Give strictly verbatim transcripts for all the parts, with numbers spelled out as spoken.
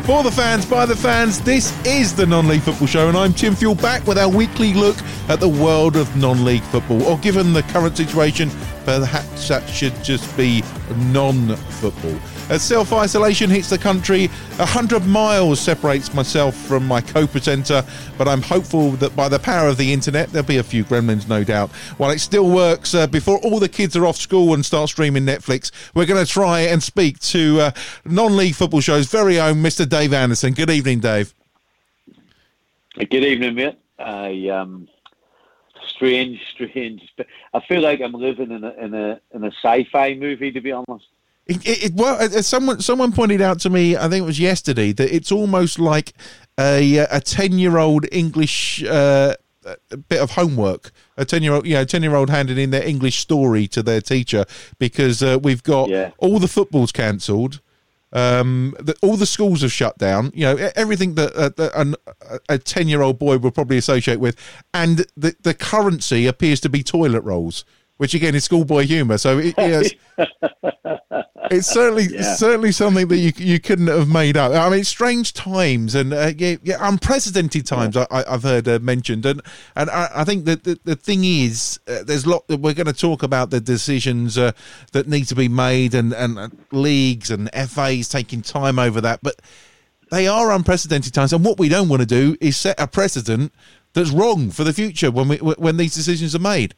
For the fans, by the fans, this is the Non-League Football Show, and I'm Tim Fuel, back with our weekly look at the world of non-league football. Or given the current situation, perhaps that should just be non-football. As self-isolation hits the country, one hundred miles separates myself from my co-presenter, but I'm hopeful that by the power of the internet, there'll be a few gremlins, no doubt. While it still works, uh, before all the kids are off school and start streaming Netflix, we're going to try and speak to uh, Non-League Football Show's very own Mister Dave Anderson. Good evening, Dave. Good evening, mate. I um, strange, strange. I feel like I'm living in a in a in a sci-fi movie, to be honest. It, it, it, well, someone someone pointed out to me, I think it was yesterday, that it's almost like a a ten year old English uh, bit of homework. A ten year old, you know, ten year old handing in their English story to their teacher because uh, we've got yeah. all the footballs cancelled. Um, the, all the schools have shut down. You know, everything that, uh, that a ten year old boy will probably associate with, and the the currency appears to be toilet rolls, which again is schoolboy humour. So it, it's, it's certainly yeah. certainly something that you you couldn't have made up. I mean, strange times and uh, yeah, yeah, unprecedented times. Yeah. I, I've heard uh, mentioned, and and I, I think that the, the thing is, uh, there's a lot that we're going to talk about the decisions uh, that need to be made, and and uh, leagues and F As taking time over that, but they are unprecedented times. And what we don't want to do is set a precedent that's wrong for the future when we when these decisions are made.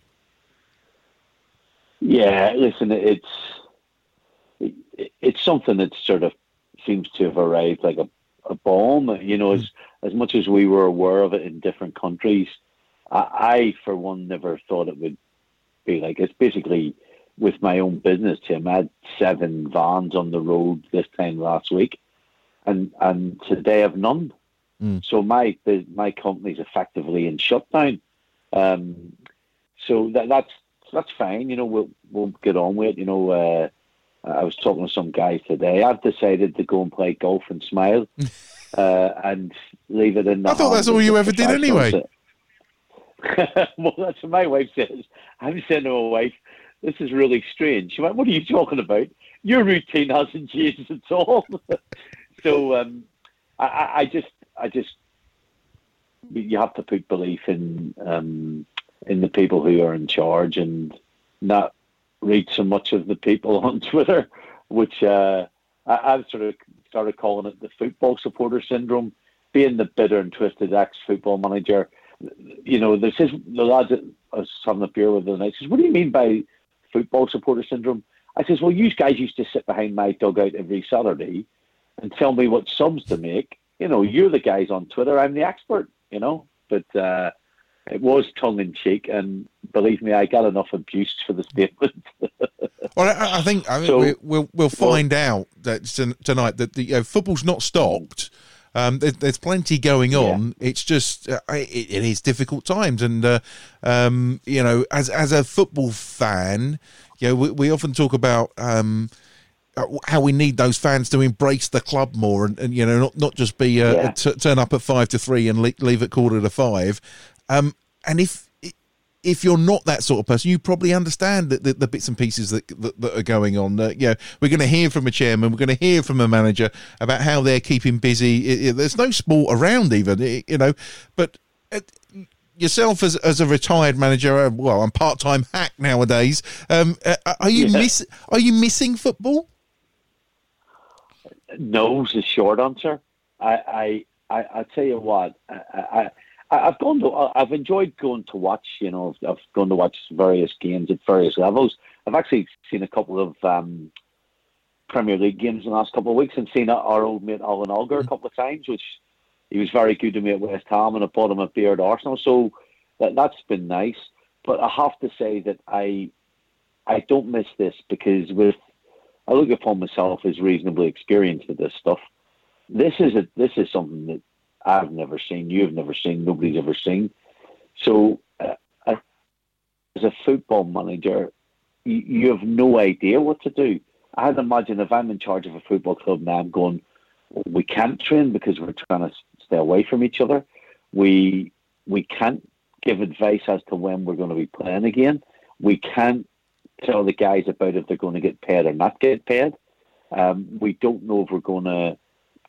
Yeah, listen, it's it, it's something that sort of seems to have arrived like a, a bomb. You know, as as much as we were aware of it in different countries, I, I for one never thought it would be like it's basically with my own business, Tim. I had seven vans on the road this time last week, and and today I've none. Mm. So my my company's effectively in shutdown. Um, so that that's. That's fine, you know, we'll we'll get on with it. You know, uh, I was talking to some guys today. I've decided to go and play golf and smile uh, and leave it in the I thought that's all you ever did anyway. Well, that's what my wife says. I'm saying to my wife, this is really strange. She went, what are you talking about? Your routine hasn't changed at all. So um, I, I just, I just, you have to put belief in... Um, in the people who are in charge and not read so much of the people on Twitter, which uh, I, I've sort of started calling it the football supporter syndrome, being the bitter and twisted ex-football manager. You know, there's this, the lads that I was having a beer with the night says, what do you mean by football supporter syndrome? I says, well, you guys used to sit behind my dugout every Saturday and tell me what subs to make. You know, you're the guys on Twitter, I'm the expert, you know, but... Uh, It was tongue-in-cheek, and believe me, I got enough abuse for the statement. Well, I, I think I mean, so, we, we'll we'll find well, out that tonight that the you know, football's not stopped. Um, there, there's plenty going on. Yeah. It's just uh, it, it is difficult times, and uh, um, you know, as as a football fan, you know, we, we often talk about. Um, how we need those fans to embrace the club more, and, and you know, not not just be uh, yeah. t- turn up at five to three and le- leave at quarter to five. Um, and if if you're not that sort of person, you probably understand the, the, the bits and pieces that that, that are going on. Uh, you know, we're going to hear from a chairman, we're going to hear from a manager about how they're keeping busy. It, it, there's no sport around even, it, you know. But uh, yourself as as a retired manager, uh, well, I'm part-time hack nowadays. Um, uh, are you yeah. miss Are you missing football? No is the short answer. I I I, I tell you what. I. I I've gone to. I've enjoyed going to watch. You know, I've gone to watch various games at various levels. I've actually seen a couple of um, Premier League games in the last couple of weeks, and seen our old mate Alan Alger a couple of times, which he was very good to me at West Ham, and I bought him a beer at Arsenal. So that that's been nice. But I have to say that I I don't miss this because with I look upon myself as reasonably experienced with this stuff. This is a this is something that I've never seen, you've never seen, nobody's ever seen. So, uh, as a football manager, you, you have no idea what to do. I'd imagine if I'm in charge of a football club now, I'm going, we can't train because we're trying to stay away from each other. We we can't give advice as to when we're going to be playing again. We can't tell the guys about if they're going to get paid or not get paid. Um, we don't know if we're going to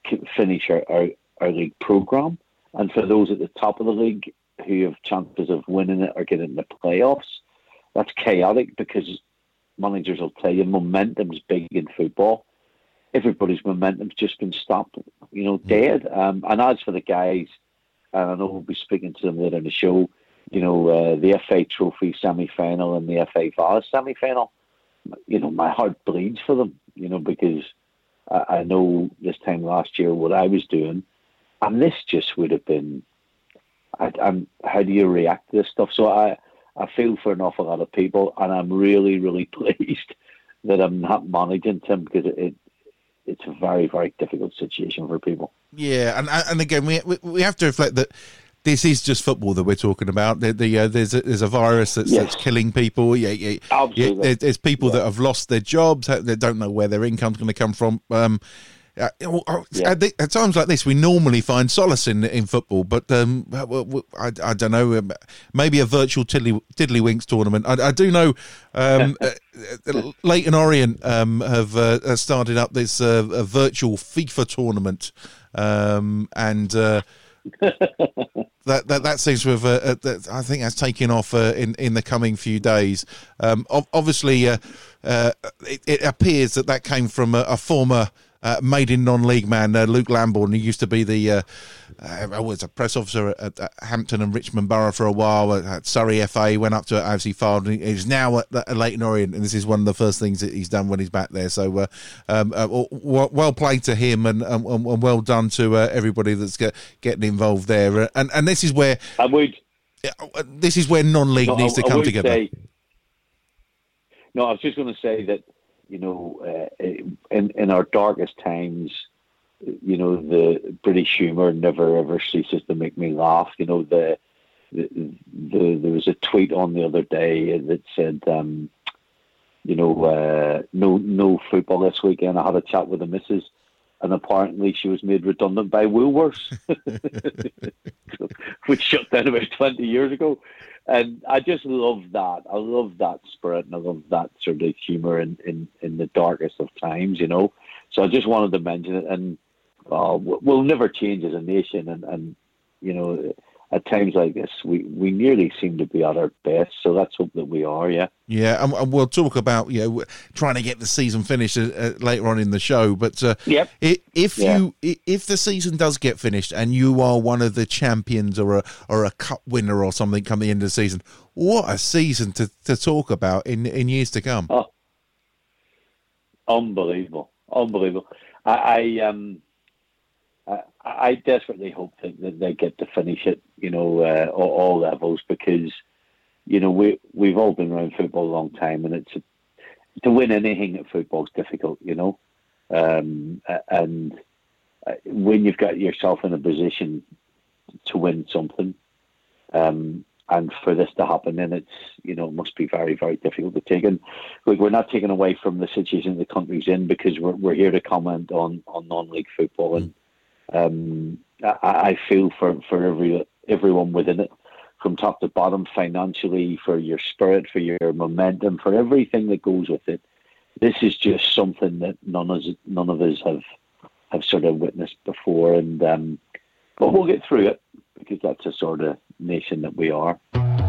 finish our, our, our league programme. And for those at the top of the league who have chances of winning it or getting the playoffs, that's chaotic because managers will tell you momentum's big in football. Everybody's momentum's just been stopped, you know, dead. Um, and as for the guys, and I know we'll be speaking to them later in the show, you know, uh, the F A Trophy semi-final and the F A Vase semi-final, you know, my heart bleeds for them, you know, because I, I know this time last year what I was doing, and this just would have been, I, I'm, how do you react to this stuff? So I, I feel for an awful lot of people, and I'm really, really pleased that I'm not managing Tim, because it, it it's a very, very difficult situation for people. Yeah, and and again, we we have to reflect that this is just football that we're talking about. The, the uh, there's a, there's a virus that's, yes. that's killing people. Yeah, yeah, absolutely. Yeah, there's people yeah. that have lost their jobs. They don't know where their income's going to come from. Um, Uh, yeah. at, the, at times like this, we normally find solace in in football, but um, I, I don't know, maybe a virtual tiddly, tiddlywinks tournament. I, I do know um, uh, Leyton Orient um, have uh, started up this uh, a virtual FIFA tournament, um, and uh, that, that that seems to have, uh, that, I think that's taken off uh, in in the coming few days. Um, obviously, uh, uh, it, it appears that that came from a, a former. Uh, made in non-league man, uh, Luke Lambourne, who used to be the uh, uh, was a press officer at, at Hampton and Richmond Borough for a while, at Surrey F A, went up to A F C Fylde, and he's now at, at Leyton Orient, and this is one of the first things that he's done when he's back there. So uh, um, uh, w- well played to him, and, and, and well done to uh, everybody that's get, getting involved there. And and this is where I would, this is where non-league no, needs I, to come together. Say, no, I was just going to say that. You know, uh, in in our darkest times, you know, the British humour never ever ceases to make me laugh. You know, the, the, the there was a tweet on the other day that said, um, you know, uh, no no football this weekend. I had a chat with the missus, and apparently she was made redundant by Woolworths, which shut down about twenty years ago. And I just love that. I love that spirit, and I love that sort of humour in, in, in the darkest of times, you know. So I just wanted to mention it. And uh, we'll never change as a nation. And, and you know, at times like this, we, we nearly seem to be at our best. So let's hope that we are, yeah. Yeah, and, and we'll talk about, you know, trying to get the season finished uh, later on in the show. But uh, yep. if yeah. you if the season does get finished and you are one of the champions or a or a cup winner or something come the end of the season, what a season to, to talk about in, in years to come. Oh, unbelievable, unbelievable. I, I um. I, I desperately hope that, that they get to finish it, you know, uh, all, all levels, because, you know, we, we've all been around football a long time, and it's a, to win anything at football is difficult, you know. Um, and when you've got yourself in a position to win something, um, and for this to happen, then it's, you know, it must be very, very difficult to take. And look, we're not taking away from the situation the country's in, because we're we're here to comment on, on non-league football. And Um, I, I feel for, for every everyone within it, from top to bottom, financially, for your spirit, for your momentum, for everything that goes with it. This is just something that none of us, none of us have have sort of witnessed before, and um, but we'll get through it, because that's the sort of nation that we are.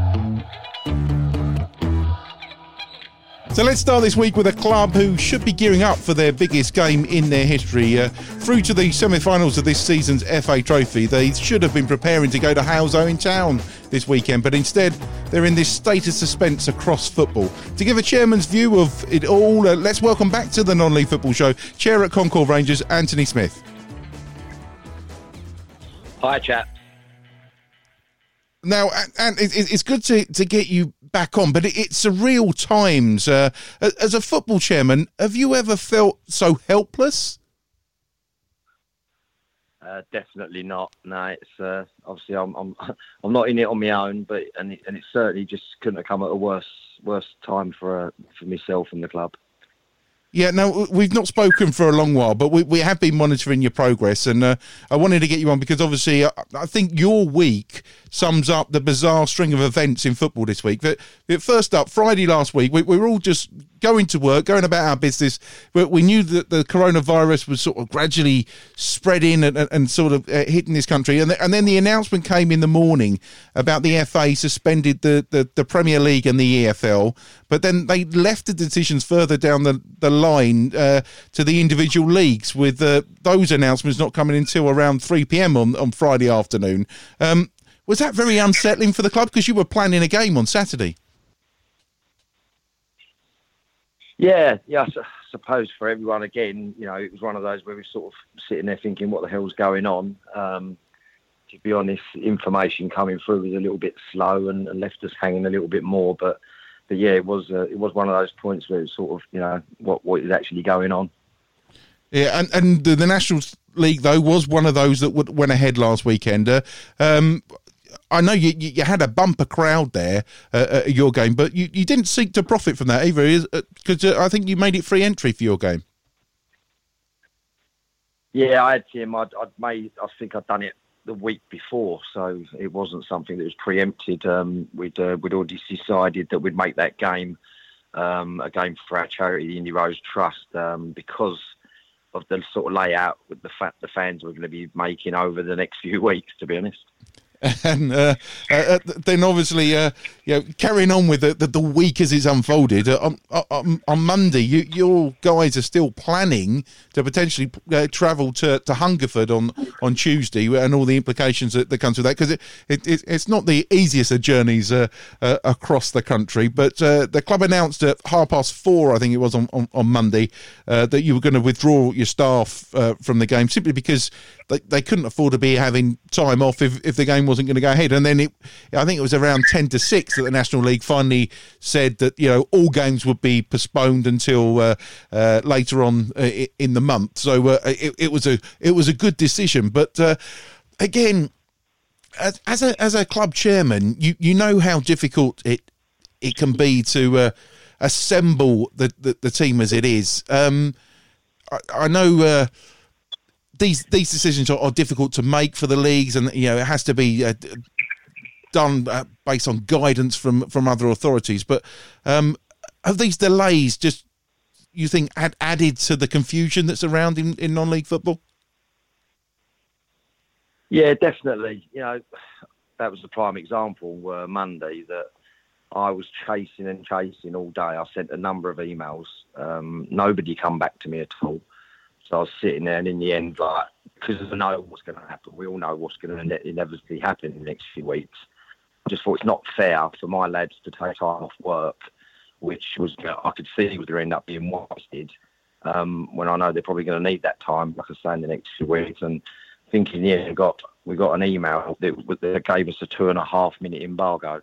So let's start this week with a club who should be gearing up for their biggest game in their history. Uh, through to the semi-finals of this season's F A Trophy, they should have been preparing to go to Haleshoe in town this weekend, but instead they're in this state of suspense across football. To give a chairman's view of it all, uh, let's welcome back to the Non-League Football Show, Chair at Concord Rangers, Anthony Smith. Hi, chap. Now, and it's good to, to get you back on, but it's surreal times. Uh, as a football chairman, have you ever felt so helpless? Uh, definitely not. No, it's uh, obviously I'm I'm I'm not in it on my own, but and it, and it certainly just couldn't have come at a worse worse time for uh, for myself and the club. Yeah, no, we've not spoken for a long while, but we, we have been monitoring your progress, and uh, I wanted to get you on because obviously I, I think your week sums up the bizarre string of events in football this week. But, but first up, Friday last week, we, we were all just going to work, going about our business. But we knew that the coronavirus was sort of gradually spreading and, and, and sort of uh, hitting this country. And, the, and then the announcement came in the morning about the F A suspended the, the, the Premier League and the E F L. But then they left the decisions further down the, the line uh, to the individual leagues, with uh, those announcements not coming until around three p.m. on, on Friday afternoon. Um, was that very unsettling for the club? Because you were planning a game on Saturday. Yeah, yeah, I su- suppose for everyone, again, you know, it was one of those where we were sort of sitting there thinking, what the hell's going on? Um, to be honest, information coming through was a little bit slow and, and left us hanging a little bit more. But, but yeah, it was uh, it was one of those points where it's sort of, you know, what what is actually going on. Yeah, and, and the, the National League, though, was one of those that w- went ahead last weekend. Uh, um, I know you, you had a bumper crowd there uh, at your game, but you, you didn't seek to profit from that either, because uh, I think you made it free entry for your game. Yeah, I had Tim. I'd, I'd made. I think I'd done it the week before, so it wasn't something that was preempted. Um, we'd uh, we'd already decided that we'd make that game um, a game for our charity, the Indy Rose Trust, um, because of the sort of layout with the fact the fans were going to be making over the next few weeks. To be honest. And uh, uh, then obviously, uh, you know, carrying on with the, the, the week as it's unfolded, uh, on, on, on Monday, you, your guys are still planning to potentially uh, travel to, to Hungerford on, on Tuesday, and all the implications that, that comes with that, because it, it, it, it's not the easiest of journeys uh, uh, across the country. But uh, the club announced at half past four, I think it was on, on, on Monday, uh, that you were going to withdraw your staff uh, from the game, simply because they, they couldn't afford to be having time off if, if the game wasn't going to go ahead. And then it, I think it was around ten to six that the National League finally said that, you know, all games would be postponed until uh, uh, later on uh, in the month. So uh, it, it was a it was a good decision. But uh, again, as, as a as a club chairman, you, you know how difficult it it can be to uh, assemble the, the the team as it is. Um, I, I know. Uh, These these decisions are, are difficult to make for the leagues, and you know it has to be uh, done uh, based on guidance from, from other authorities. But um, have these delays just, you think, add, added to the confusion that's around in, in non-league football? Yeah, definitely. You know, that was the prime example uh, Monday, that I was chasing and chasing all day. I sent a number of emails. Um, nobody come back to me at all. So I was sitting there, and in the end, like, because I know what's going to happen, we all know what's going to inevitably happen in the next few weeks. I just thought it's not fair for my lads to take time off work, which was, you know, I could see was going to end up being wasted, um, when I know they're probably going to need that time, like I say, in the next few weeks. And thinking, yeah, we got we got an email that, that gave us a two and a half minute embargo.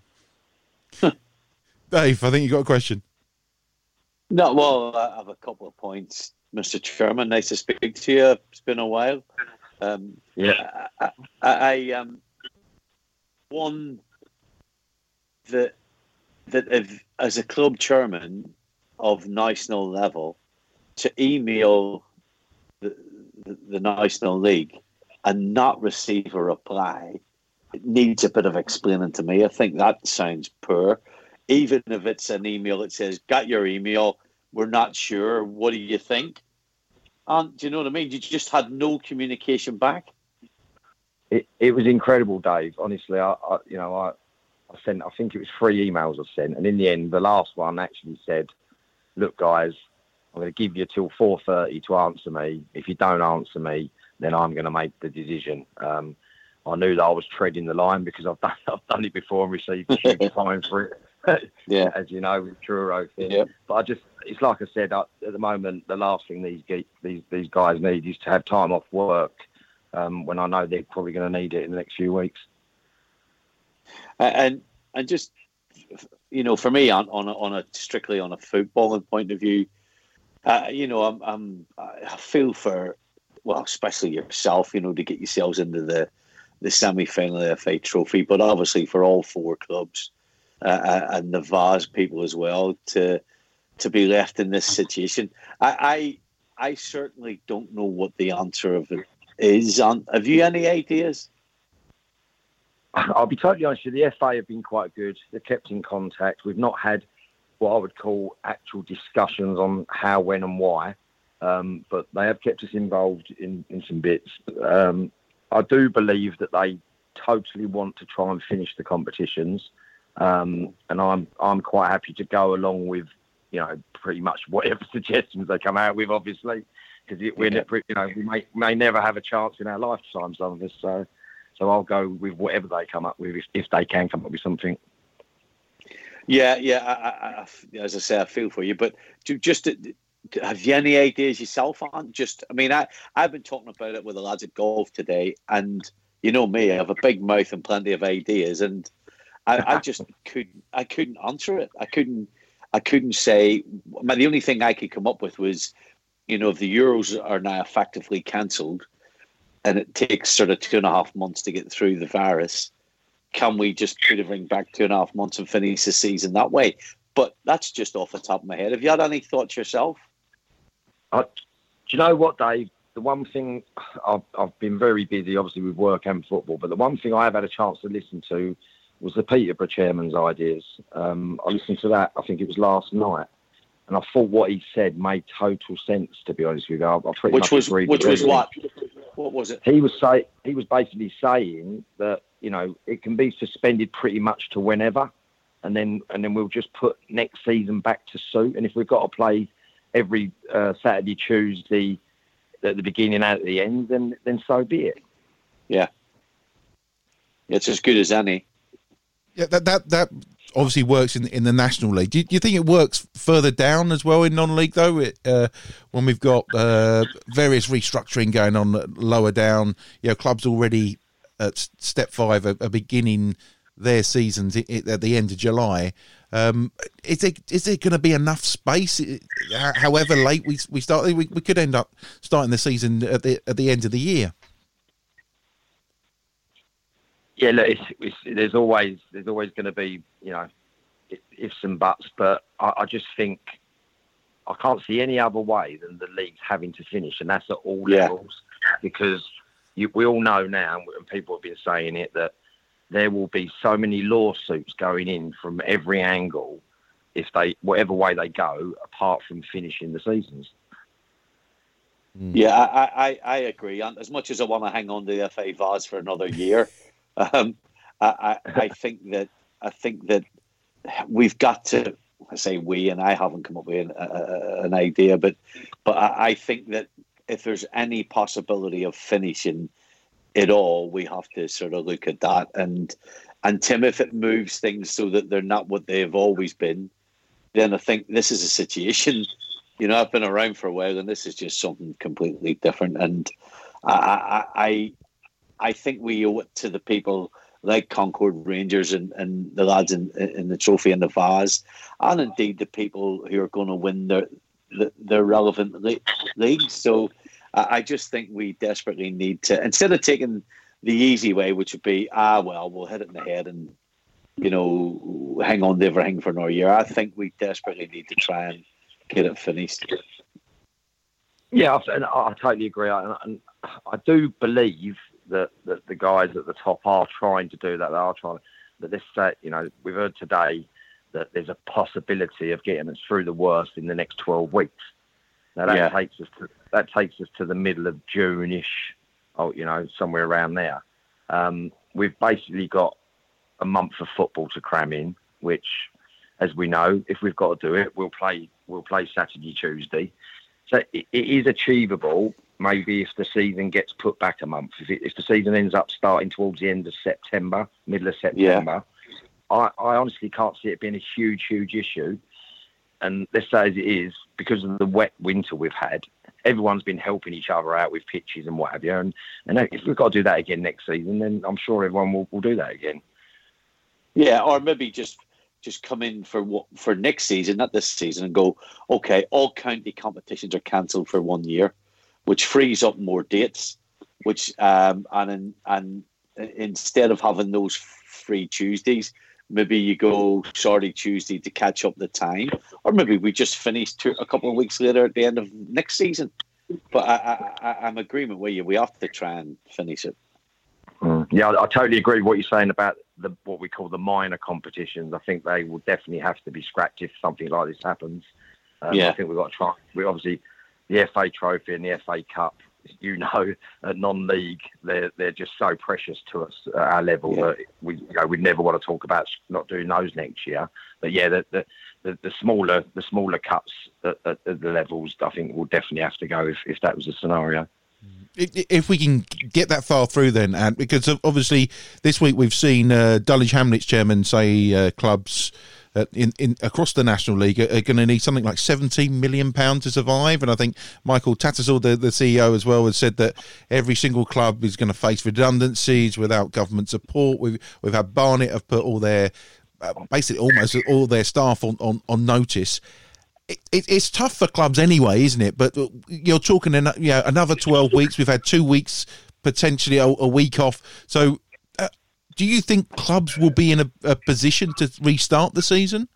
Dave, I think you got a question. No, well, I have a couple of points. Mister Chairman, nice to speak to you. It's been a while. Um, yeah. I, I, I um, one that that if, as a club chairman of national level, to email the, the, the National League and not receive a reply, it needs a bit of explaining to me. I think that sounds poor. Even if it's an email that says, "Got your email, we're not sure. What do you think?" And do you know what I mean? You just had no communication back. It it was incredible, Dave. Honestly, I, I you know I I sent I think it was three emails I sent, and in the end, the last one actually said, "Look, guys, I'm going to give you till four thirty to answer me. If you don't answer me, then I'm going to make the decision." Um, I knew that I was treading the line because I've done I've done it before and received a huge fine for it. Yeah, as you know, with Truro thing. Yeah. But I just, it's like I said, I, at the moment, the last thing these these these guys need is to have time off work, um, when I know they're probably going to need it in the next few weeks. And and just, you know, for me, on on a, on a strictly on a footballing point of view, uh, you know, I'm I'm I feel for, well, especially yourself, you know, to get yourselves into the the semi-final of the F A Trophy, but obviously for all four clubs. Uh, and the Vase people as well, to to be left in this situation. I, I I certainly don't know what the answer of it is. Have you any ideas? I'll be totally honest with you. The F A have been quite good. They've kept in contact. We've not had what I would call actual discussions on how, when, and why. Um, but they have kept us involved in, in some bits. Um, I do believe that they totally want to try and finish the competitions, um, and I'm I'm quite happy to go along with, you know, pretty much whatever suggestions they come out with, obviously, because we're yeah. you know we may may never have a chance in our lifetime, some of us. So so I'll go with whatever they come up with, if, if they can come up with something. Yeah, yeah. I, I, I, as I say, I feel for you, but to, just to, have you any ideas yourself on? Just, I mean, I I've been talking about it with the lads at golf today, and you know me, I have a big mouth and plenty of ideas, and I, I just couldn't I couldn't answer it. I couldn't I couldn't say. I mean, the only thing I could come up with was, you know, if the Euros are now effectively cancelled, and it takes sort of two and a half months to get through the virus, can we just put everything back two and a half months and finish the season that way? But that's just off the top of my head. Have you had any thoughts yourself? Uh, do you know what, Dave? The one thing, I've, I've been very busy, obviously, with work and football, but the one thing I have had a chance to listen to was the Peterborough chairman's ideas. Um, I listened to that, I think it was last night, and I thought what he said made total sense, to be honest with you. I, I pretty which much was, agreed which with was everything. what? What was it? He was say he was basically saying that, you know, it can be suspended pretty much to whenever, and then and then we'll just put next season back to suit. And if we've got to play every uh, Saturday, Tuesday, at the beginning and at the end, then then so be it. Yeah, it's as good as any. Yeah, that that that obviously works in in the National League. Do you, do you think it works further down as well in non-league though? It, uh, when we've got uh, various restructuring going on lower down, you know, clubs already at step five are, are beginning their seasons at the end of July. Um, is it is there going to be enough space? However late we we start, we, we could end up starting the season at the at the end of the year. Yeah, look, it's, it's, there's always there's always going to be, you know, ifs and buts, but I, I just think I can't see any other way than the leagues having to finish, and that's at all yeah. levels, because you, we all know now, and people have been saying it, that there will be so many lawsuits going in from every angle if they, whatever way they go, apart from finishing the seasons. Yeah, I, I, I agree. And as much as I want to hang on to the F A Vase for another year, um, I, I, I think that I think that we've got to. I say we, and I haven't come up with an, uh, an idea, but but I, I think that if there's any possibility of finishing it all, we have to sort of look at that. And and Tim, if it moves things so that they're not what they've always been, then I think this is a situation. You know, I've been around for a while, and this is just something completely different. And I I I think we owe it to the people like Concord Rangers and, and the lads in, in the trophy and the Vase, and indeed the people who are going to win their their relevant leagues. So I just think we desperately need to, instead of taking the easy way, which would be, ah, well, we'll hit it in the head and, you know, hang on to everything for another year. I think we desperately need to try and get it finished. Yeah, I, I totally agree. I, and I do believe that, that the guys at the top are trying to do that. They are trying. But this, uh, you know, we've heard today that there's a possibility of getting us through the worst in the next twelve weeks. Now that yeah. takes us to that takes us to the middle of June-ish, oh, you know, somewhere around there. Um, we've basically got a month of football to cram in, which, as we know, if we've got to do it, we'll play we'll play Saturday, Tuesday. So it, it is achievable. Maybe if the season gets put back a month, if, it, if the season ends up starting towards the end of September, middle of September, yeah. I, I honestly can't see it being a huge, huge issue. And let's say as it is, because of the wet winter we've had, everyone's been helping each other out with pitches and what have you. And, and if we've got to do that again next season, then I'm sure everyone will, will do that again. Yeah, or maybe just just come in for what for next season, not this season, and go, okay, all county competitions are cancelled for one year, which frees up more dates. Which um, and in, and instead of having those free Tuesdays, maybe you go sorry Tuesday to catch up the time, or maybe we just finish two, a couple of weeks later at the end of next season. But I, I, I, I'm agreement with you. We have to try and finish it. Mm. Yeah, I, I totally agree with what you're saying about the what we call the minor competitions. I think they will definitely have to be scrapped if something like this happens. Um, yeah. I think we've got to try. We obviously the F A Trophy and the F A Cup. You know, at non-league, they're they're just so precious to us at our level yeah. that we you know we never want to talk about not doing those next year. But yeah, the the, the, the smaller the smaller cups at, at, at the levels, I think will definitely have to go if, if that was the scenario. If we can get that far through, then, and because obviously this week we've seen uh, Dulwich Hamlet's chairman say uh, clubs uh, in, in across the National League are, are going to need something like seventeen million pounds to survive. And I think Michael Tattersall, the, the C E O as well, has said that every single club is going to face redundancies without government support. We've we've had Barnet have put all their uh, basically almost all their staff on, on, on notice. It, it, it's tough for clubs anyway, isn't it? But you're talking, you know, another twelve weeks. We've had two weeks, potentially a, a week off. So uh, do you think clubs will be in a, a position to restart the season?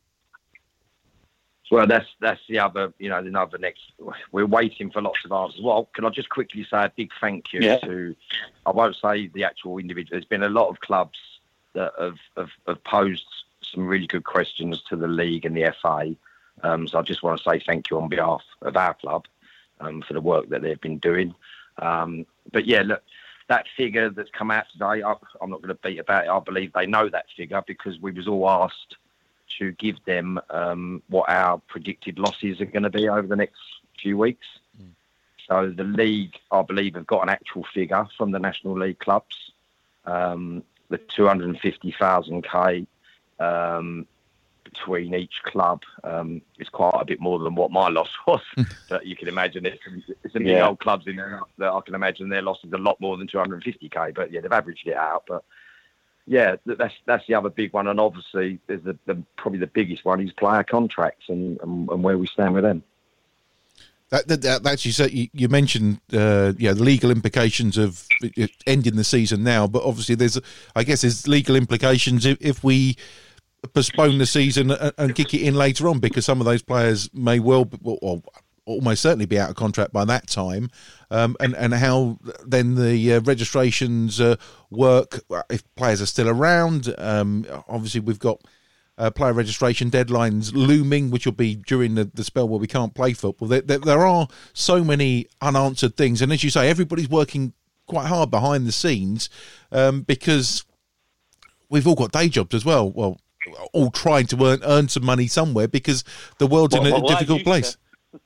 Well, that's that's the other, you know, the other next. We're waiting for lots of answers. Well, can I just quickly say a big thank you yeah. to, I won't say the actual individual. There's been a lot of clubs that have, have, have posed some really good questions to the league and the F A. Um, so I just want to say thank you on behalf of our club um, for the work that they've been doing. Um, but yeah, look, that figure that's come out today, I, I'm not going to beat about it. I believe they know that figure because we was all asked to give them um, what our predicted losses are going to be over the next few weeks. Mm. So the league, I believe, have got an actual figure from the National League clubs. Um, the two hundred fifty thousand K um, between each club um, is quite a bit more than what my loss was. But you can imagine it's, it's some yeah. big old clubs in there that I can imagine their loss is a lot more than two hundred fifty K. But yeah, they've averaged it out. But yeah, that's that's the other big one. And obviously, there's the, the probably the biggest one is player contracts and, and, and where we stand with them. That, that, that actually, so you, you mentioned, uh, yeah, the legal implications of ending the season now. But obviously, there's, I guess, there's legal implications if, if we postpone the season and, and kick it in later on, because some of those players may well, be, or almost certainly, be out of contract by that time. Um, and and how then the uh, registrations uh, work if players are still around. Um, obviously, we've got uh, player registration deadlines looming, which will be during the, the spell where we can't play football. There, there, there are so many unanswered things, and as you say, everybody's working quite hard behind the scenes um, because we've all got day jobs as well. Well. all trying to earn earn some money somewhere because the world's well, in a well, difficult place. To...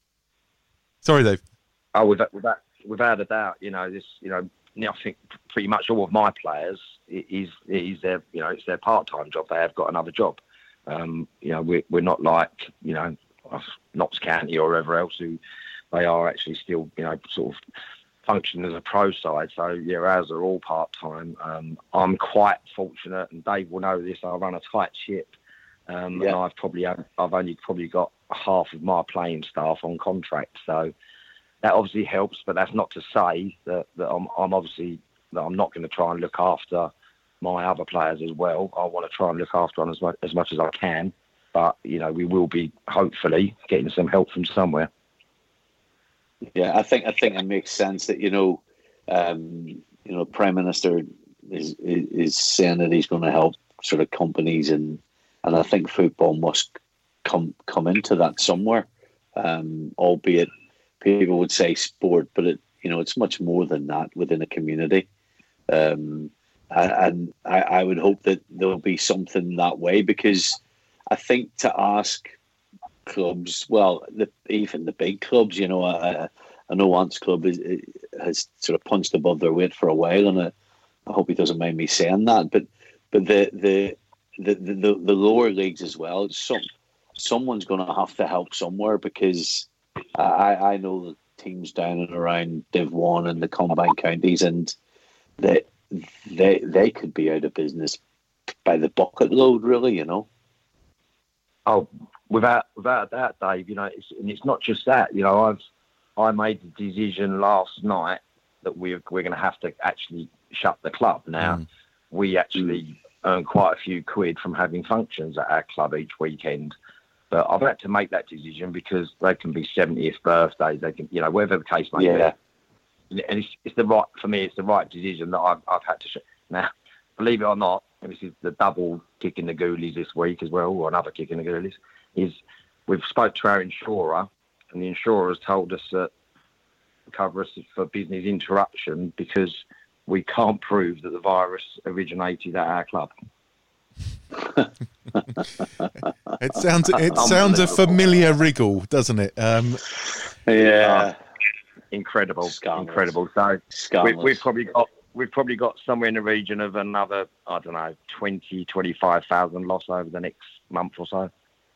Sorry, Dave. Oh, without, without, without a doubt, you know, this, you know, I think pretty much all of my players is is their, you know, it's their part-time job. They have got another job. Um, you know, we're we're not like, you know, Notts County or wherever else who they are actually still, you know, sort of function as a pro side. So yeah, ours are all part-time. Um, I'm quite fortunate, and Dave will know this, I run a tight ship. Um, yeah. And I've probably, I've only probably got half of my playing staff on contract. So that obviously helps, but that's not to say that, that I'm, I'm obviously, that I'm not going to try and look after my other players as well. I want to try and look after them as much, as much as I can. But, you know, we will be hopefully getting some help from somewhere. Yeah, I think I think it makes sense that, you know, um, you know, Prime Minister is, is is saying that he's going to help sort of companies, and and I think football must come come into that somewhere. Um, albeit people would say sport, but it you know it's much more than that within a community. Um, and I, I would hope that there'll be something that way, because I think to ask clubs, well, the, even the big clubs, you know, I, I know Ant's club is, has sort of punched above their weight for a while, and I, I hope he doesn't mind me saying that. But but the the the the, the lower leagues as well, some someone's going to have to help somewhere, because I I know the teams down and around Div One and the combined counties, and they they they could be out of business by the bucket load, really, you know. Oh. Without without a doubt, Dave, you know, it's, and it's not just that. You know, I've I made the decision last night that we're we're going to have to actually shut the club. Now, mm. we actually earn quite a few quid from having functions at our club each weekend, but I've had to make that decision because they can be seventieth birthdays. They can, you know, whatever the case may yeah. be. And it's, it's the right for me. It's the right decision that I've I've had to. Sh- now, believe it or not, and this is the double kick in the goalies this week as well, or another kick in the goalies, is we've spoke to our insurer, and the insurer has told us that cover us for business interruption because we can't prove that the virus originated at our club. It sounds it sounds a familiar wriggle, doesn't it? Um, yeah, uh, incredible, Scandalous. incredible. So we, we've probably got we've probably got somewhere in the region of another, I don't know, twenty, twenty-five thousand loss over the next month or so.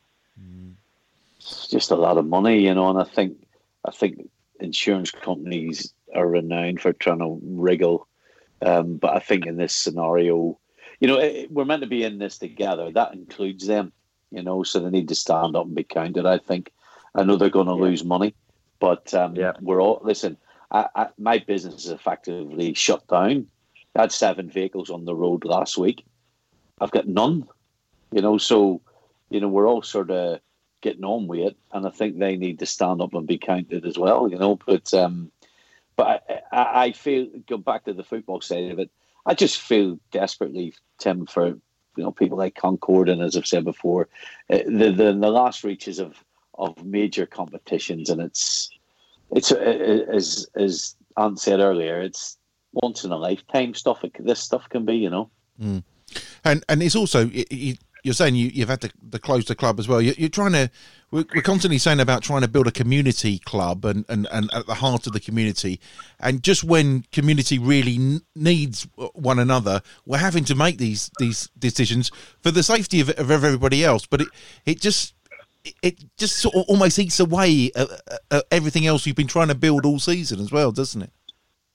It's just a lot of money, you know, and I think I think insurance companies are renowned for trying to wriggle, um, but I think in this scenario, you know, it, we're meant to be in this together. That includes them, you know, so they need to stand up and be counted. I think. I know they're going to yeah. lose money, but um, yeah. we're all listen. I, I, my business is effectively shut down. I had seven vehicles on the road last week. I've got none, you know. So, you know, we're all sort of getting on with it, and I think they need to stand up and be counted as well, you know. But um, but I, I, I feel, go back to the football side of it, I just feel desperately, Tim, for you know people like Concord, and as I've said before, uh, the, the the last reaches of of major competitions, and it's it's uh, as as Ant said earlier, it's once in a lifetime stuff. It, this stuff can be, you know, mm. and and it's also. It, it, You're saying you, you've had to, to close the club as well. You're, you're trying to, we're, we're constantly saying about trying to build a community club and, and, and at the heart of the community. And just when community really n- needs one another, we're having to make these these decisions for the safety of, of everybody else. But it, it just it, it just sort of almost eats away at, at everything else you've been trying to build all season as well, doesn't it?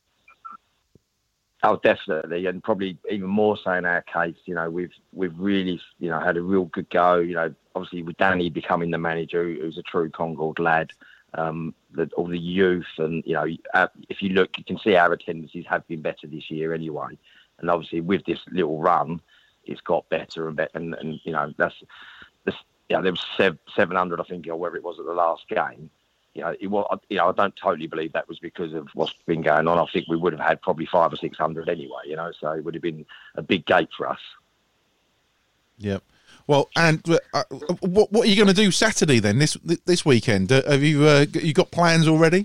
Oh, definitely, and probably even more so in our case. You know, we've we've really, you know, had a real good go. You know, obviously with Danny becoming the manager, who's a true Concord lad, um, that all the youth, and you know, uh, if you look, you can see our attendances have been better this year anyway. And obviously with this little run, it's got better and better. And, and you know, that's, that's yeah, there was seven hundred, I think, or whatever it was at the last game. You know, it was, you know, I don't totally believe that was because of what's been going on. I think we would have had probably five or six hundred anyway, you know, so it would have been a big gate for us. Yep. Well, and uh, what what are you going to do Saturday then? This this weekend? Uh, have you uh, you got plans already?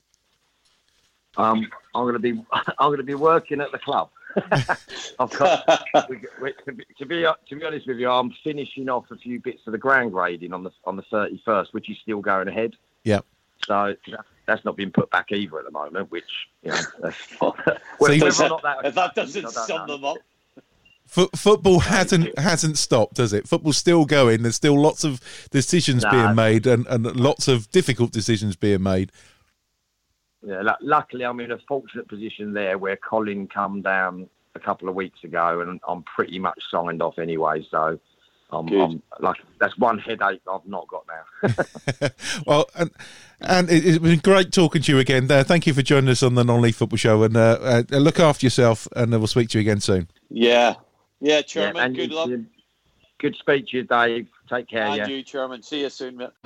Um, I'm going to be I'm going to be working at the club. I've got we, we, to, be, to be to be honest with you, I'm finishing off a few bits of the ground grading on the on the thirty-first, which is still going ahead. Yeah. So that's not been put back either at the moment, which, you know, so that, that, if that doesn't sum them up. F- football hasn't hasn't stopped, does it? Football's still going. There's still lots of decisions nah. being made, and, and lots of difficult decisions being made. Yeah, l- luckily I'm in a fortunate position there where Colin come down a couple of weeks ago, and I'm pretty much signed off anyway, so I'm, I'm like, that's one headache I've not got now. Well, and, and it, it's been great talking to you again. Uh, thank you for joining us on the Non-League Football Show, and uh, uh, look after yourself, and we'll speak to you again soon. Yeah, yeah, Chairman. Yeah, and good luck. Good speech to you, Dave. Take care. And yeah. you, Chairman. See you soon, mate.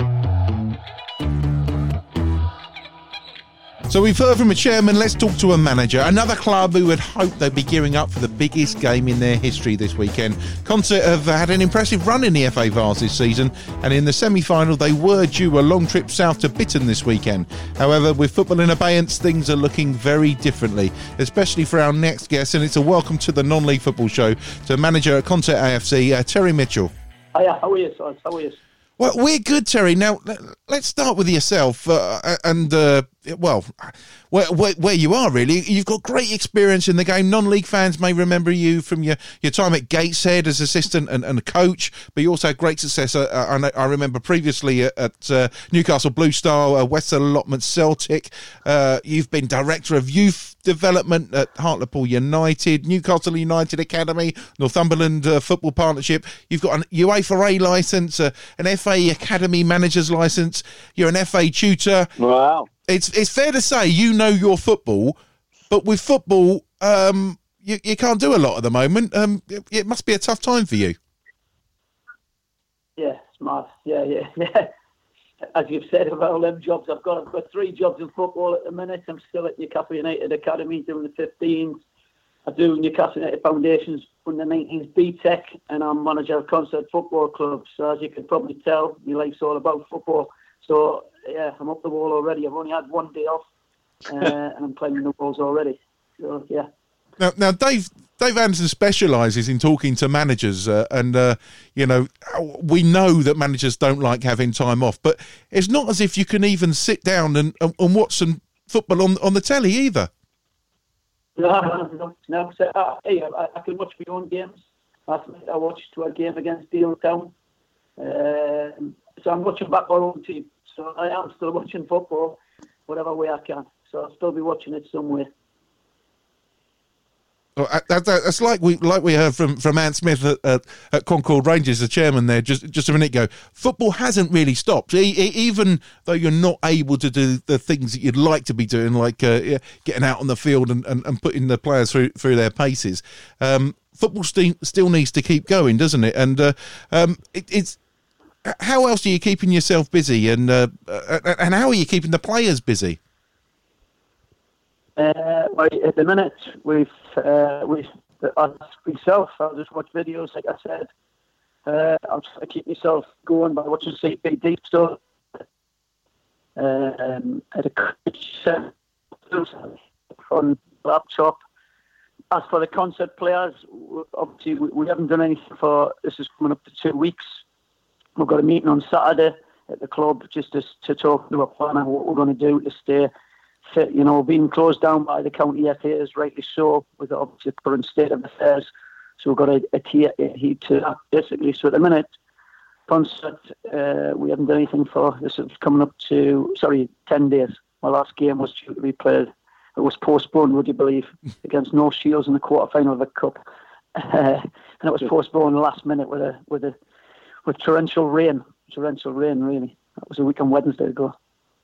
So we've heard from a chairman, let's talk to a manager. Another club who had hoped they'd be gearing up for the biggest game in their history this weekend. Concert have had an impressive run in the F A Vase this season, and in the semi-final they were due a long trip south to Bitton this weekend. However, with football in abeyance, things are looking very differently, especially for our next guest, and it's a welcome to the Non-League Football Show to manager at Concert A F C, uh, Terry Mitchell. Hiya, how are you, son? How are you? Well, we're good, Terry. Now, let's start with yourself uh, and, uh, well, where, where, where you are, really. You've got great experience in the game. Non-league fans may remember you from your, your time at Gateshead as assistant and, and coach, but you also had great success. Uh, I, I remember previously at, at uh, Newcastle Blue Star, uh, Western Allotment Celtic. Uh, you've been director of youth development at Hartlepool United, Newcastle United Academy, Northumberland uh, Football Partnership. You've got an UEFA A licence, uh, an F A Academy manager's licence. You're an F A tutor. Wow. It's it's fair to say you know your football, but with football, um, you, you can't do a lot at the moment. Um, it, it must be a tough time for you. Yeah, it's mad. Yeah, yeah, yeah. As you've said about all them jobs I've got, I've got three jobs in football at the minute. I'm still at Newcastle United Academy doing the fifteens. I do Newcastle United Foundation's under nineteens B Tech, and I'm manager of Concert Football Club. So as you can probably tell, my life's all about football. So yeah, I'm up the wall already. I've only had one day off, uh, and I'm climbing the walls already. So yeah. Now, now Dave Dave Anderson specialises in talking to managers, uh, and uh, you know, we know that managers don't like having time off, but it's not as if you can even sit down and, and, and watch some football on on the telly either. No, no, no. So, uh, hey, I, I can watch my own games. Last night I watched a game against Deal Town. Uh, so I'm watching back our own team. So I am still watching football, whatever way I can. So I'll still be watching it somewhere. Oh, that, that, that's like we like we heard from, from Ant Smith at, at, at Concord Rangers, the chairman there, just just a minute ago. Football hasn't really stopped, e- e- even though you're not able to do the things that you'd like to be doing, like uh, yeah, getting out on the field and, and, and putting the players through through their paces. Um, football st- still needs to keep going, doesn't it? And uh, um, it, it's how else are you keeping yourself busy, and uh, and how are you keeping the players busy? Uh, well, at the minute, we've uh, we uh, myself. I'll just watch videos, like I said. Uh, I'll try to keep myself going by watching C P D stuff. Uh, um, at a coach on laptop. As for the concert players, obviously we, we haven't done anything for. This is coming up to two weeks. We've got a meeting on Saturday at the club just to, to talk to a plan on what we're going to do to stay fit. You know, being closed down by the county F A is rightly so, with obviously the current state of affairs. So we've got a, a tier heed to that, basically. So at the minute, concert, uh, we haven't done anything for. This is coming up to, sorry, ten days. My last game was due to be played. It was postponed, would you believe, against North Shields in the quarter-final of the Cup. Uh, and it was postponed last minute with a with a with torrential rain. Torrential rain, really. That was a week on Wednesday ago.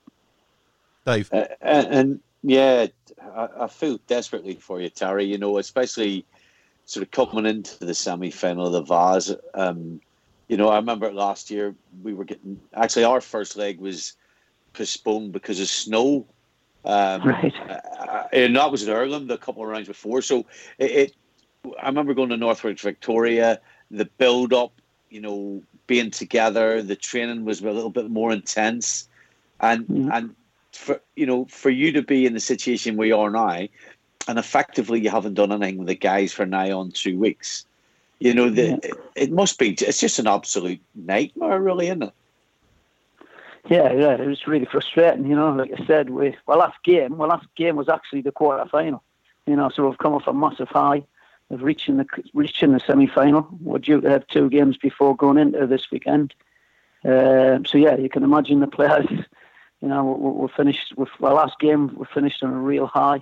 Dave? Uh, and, and yeah, I, I feel desperately for you, Terry, you know, especially sort of coming into the semi-final of the Vase. Um, you know, I remember last year we were getting... Actually, our first leg was postponed because of snow. Um, right. Uh, and that was in Ireland a couple of rounds before. So it, it I remember going to Northwich Victoria, the build-up, you know, being together, the training was a little bit more intense. And, mm-hmm. and for, you know, for you to be in the situation we are now, and effectively you haven't done anything with the guys for nigh on two weeks, you know, the, yeah. it, it must be, it's just an absolute nightmare, really, isn't it? Yeah, yeah, it was really frustrating, you know, like I said, we, our last game, our last game was actually the quarter-final, you know, so we've come off a massive high of reaching the reaching the semi-final. We're due to have two games before going into this weekend. Uh, so, yeah, you can imagine the players, you know, we're, we're finished with our last game, we finished on a real high.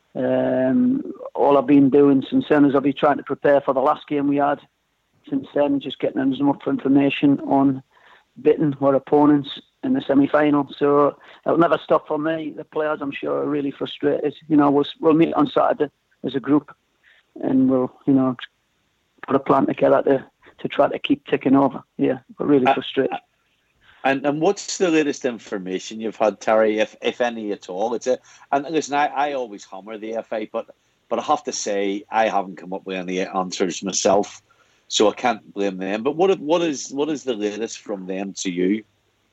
Um, all I've been doing since then is I've been trying to prepare for the last game we had. Since then, just getting as much information on beating our opponents in the semi-final. So it'll never stop for me. The players, I'm sure, are really frustrated. You know, we'll, we'll meet on Saturday as a group and we'll, you know, put a plan together to, to try to keep ticking over. Yeah, we're really uh, frustrated. And and what's the latest information you've had, Terry, if if any at all? It's a and listen, I, I always hammer the F A, but but I have to say I haven't come up with any answers myself, so I can't blame them. But what what is what is the latest from them to you?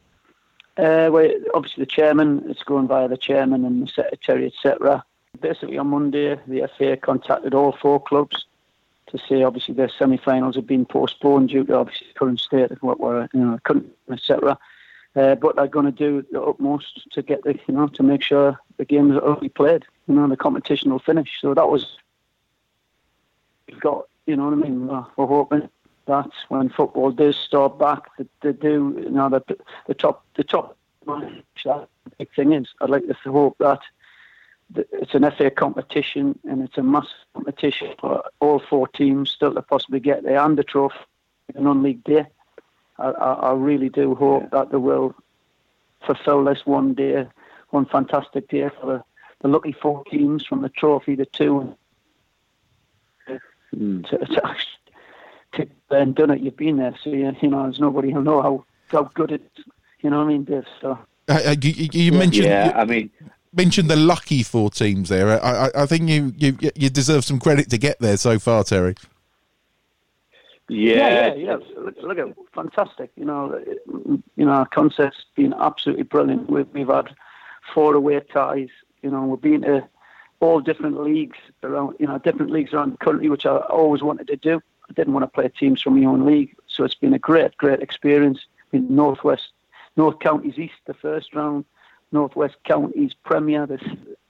Uh, well, obviously the chairman, it's going via the chairman and the secretary, et cetera. Basically on Monday, the F A contacted all four clubs to say obviously their semi-finals have been postponed due to obviously the current state of what we're, you know, country, et cetera. Uh, but they're going to do the utmost to get the, you know, to make sure the games will be played. You know, the competition will finish. So that was, we've got, you know what I mean. We're, we're hoping that when football does start back, that they do, you know, the the top, the top. The big thing is, I'd like to hope that it's an F A competition and it's a massive competition for all four teams still to possibly get there and the trophy on non-league day. I, I, I really do hope yeah. that they will fulfil this one day, one fantastic day for the, the lucky four teams from the trophy, the two, mm. to, to actually to and done it. You've been there, so you, you know, there's nobody who'll know how, how good it is. You know what I mean, Dave? So uh, you, you mentioned, yeah, I mean. mentioned the lucky four teams there. I, I, I think you, you you deserve some credit to get there so far, Terry. Yeah, yeah, yeah. yeah. Look, look at fantastic. You know, you know, our concert's been absolutely brilliant. We've we've had four away ties. You know, we've been to all different leagues around. You know, different leagues around the country, which I always wanted to do. I didn't want to play teams from my own league, so it's been a great, great experience. In Northwest, North Counties East, the first round, Northwest Counties Premier, the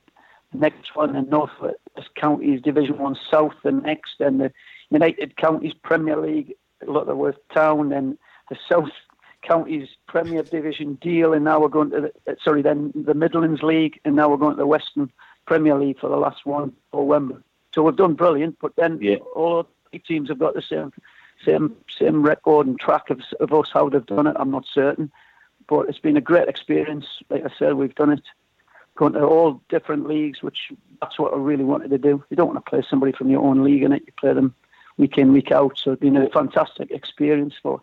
next one, and Northwest Counties Division One South, the next, and the United Counties Premier League, Lutterworth Town, and the South Counties Premier Division Deal, and now we're going to the, sorry, then the Midlands League, and now we're going to the Western Premier League for the last one for Wembley. So we've done brilliant, but then yeah. all the teams have got the same same same record and track of, of us how they've done it. I'm not certain, but it's been a great experience. Like I said, we've done it, going to all different leagues, which that's what I really wanted to do. You don't want to play somebody from your own league in it. You play them week in, week out. So it's been a fantastic experience for.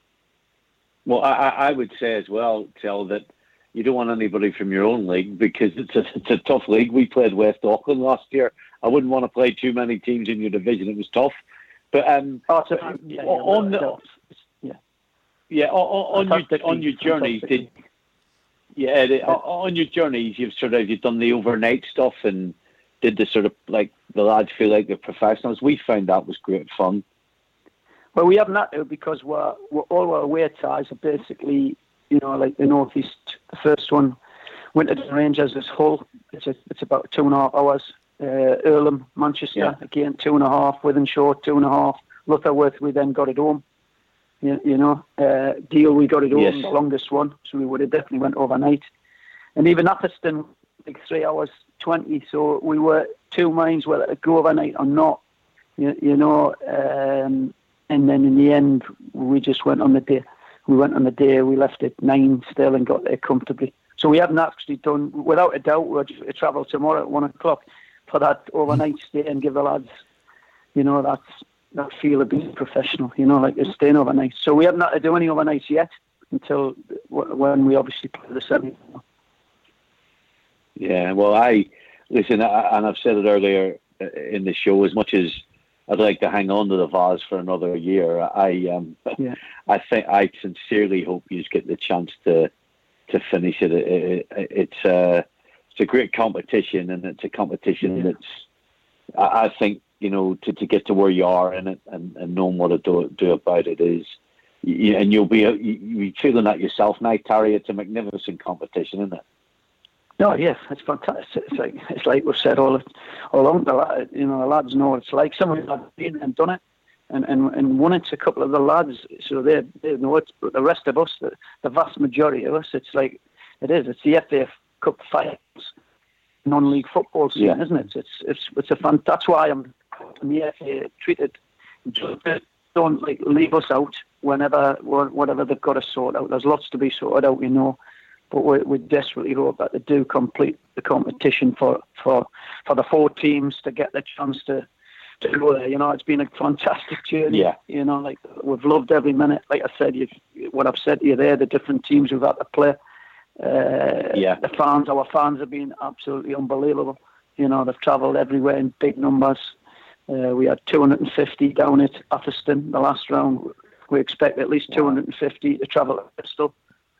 Well, I, I would say as well, Tel, that you don't want anybody from your own league because it's a, it's a tough league. We played West Auckland last year. I wouldn't want to play too many teams in your division. It was tough. But um, oh, so, yeah, on yeah, the yeah, yeah on, on your on your journeys, did yeah the, on your journeys you've sort of you've done the overnight stuff and did the sort of like the lads feel like they're professionals. We found that was great fun. Well, we haven't had to because we're, we're all our away ties are basically, you know, like the northeast. The first one, Winterton Rangers is Hull. It's a, it's about two and a half hours. Uh, Earlham, Manchester, yeah. again two and a half. Wythenshawe, two and a half. Lutterworth, we then got it home. You, you know, uh, Deal, we got it home, yes. the longest one. So we would have definitely went overnight. And even Atherstone, like three hours twenty. So we were two minds whether to go overnight or not. You, you know. Um, And then in the end, we just went on the day. We went on the day. We left at nine still and got there comfortably. So we haven't actually done, without a doubt, we'll travel tomorrow at one o'clock for that overnight stay and give the lads, you know, that that feel of being professional. You know, like they're staying overnight. So we haven't had to do any overnights yet until when we obviously play the semi. Yeah. Well, I listen, and I've said it earlier in the show. As much as I'd like to hang on to the Vase for another year. I um, yeah. I think I sincerely hope you get the chance to to finish it. it, it, it it's a it's a great competition, and it's a competition yeah. that's I, I think you know to, to get to where you are in it and, and knowing what to do, do about it is, you, and you'll be you, you're feeling that yourself now, Terry. It's a magnificent competition, isn't it? No, yes, it's fantastic. It's like it's like we've said all all along. The you know the lads know what it's like. Some of them have been and done it, and, and, and won it. A couple of the lads, so they they know it. But the rest of us, the, the vast majority of us, it's like it is. It's the F A Cup finals, non-league football scene, yeah. isn't it? It's it's it's a fun. That's why I'm in the F A treated. Don't like leave us out whenever whatever they've got to sort out. There's lots to be sorted out, you know. But we, we desperately hope that they do complete the competition for, for, for the four teams to get the chance to, to go there. You know, it's been a fantastic journey. Yeah. You know, like we've loved every minute. Like I said, you've, what I've said to you there, the different teams we've had to play. Uh, yeah. The fans, our fans have been absolutely unbelievable. You know, they've travelled everywhere in big numbers. Uh, we had two hundred fifty down at Atherstone the last round. We expect at least two hundred fifty to travel to Bristol.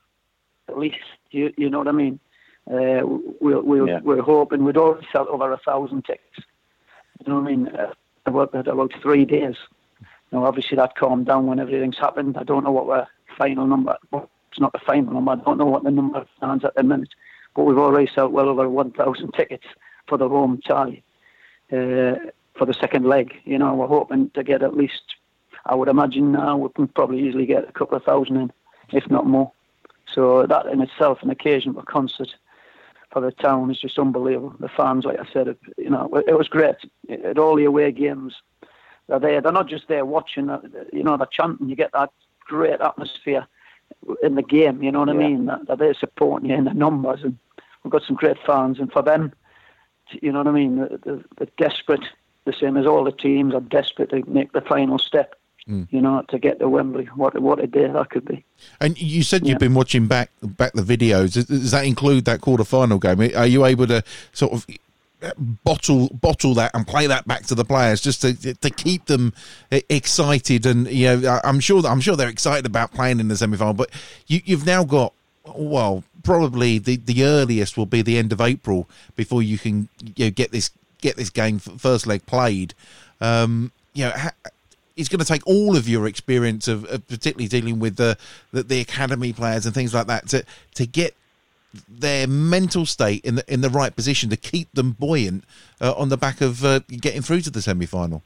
At least, you you know what I mean. Uh, we'll, we'll, yeah. We're hoping we'd already sell over a thousand tickets. You know what I mean? Uh, I worked at about three days. Now, obviously, that calmed down when everything's happened. I don't know what our final number. Well, it's not the final number. I don't know what the number stands at the minute. But we've already sold well over one thousand tickets for the home tie uh, for the second leg. You know, we're hoping to get at least. I would imagine now we can probably easily get a couple of thousand in, if not more. So that in itself, an occasion for concert for the town is just unbelievable. The fans, like I said, it, you know, it was great. At all the away games, they're there. They're not just there watching. You know, they're chanting. You get that great atmosphere in the game. You know what yeah. I mean? They're there supporting you in the numbers, and we've got some great fans. And for them, you know what I mean? They're, they're desperate. The same as all the teams are desperate to make the final step Mm. You know, to get to Wembley, what what a day that could be. And you said you've yeah. been watching back back the videos. Does, does that include that quarter-final game? Are you able to sort of bottle bottle that and play that back to the players just to to keep them excited? And you know, I'm sure that I'm sure they're excited about playing in the semi-final. But you, you've now got, well, probably the, the earliest will be the end of April before you can you know, get this get this game first leg played. Um, you know. Ha- It's going to take all of your experience of, of particularly dealing with the, the the academy players and things like that to to get their mental state in the in the right position to keep them buoyant uh, on the back of uh, getting through to the semi-final.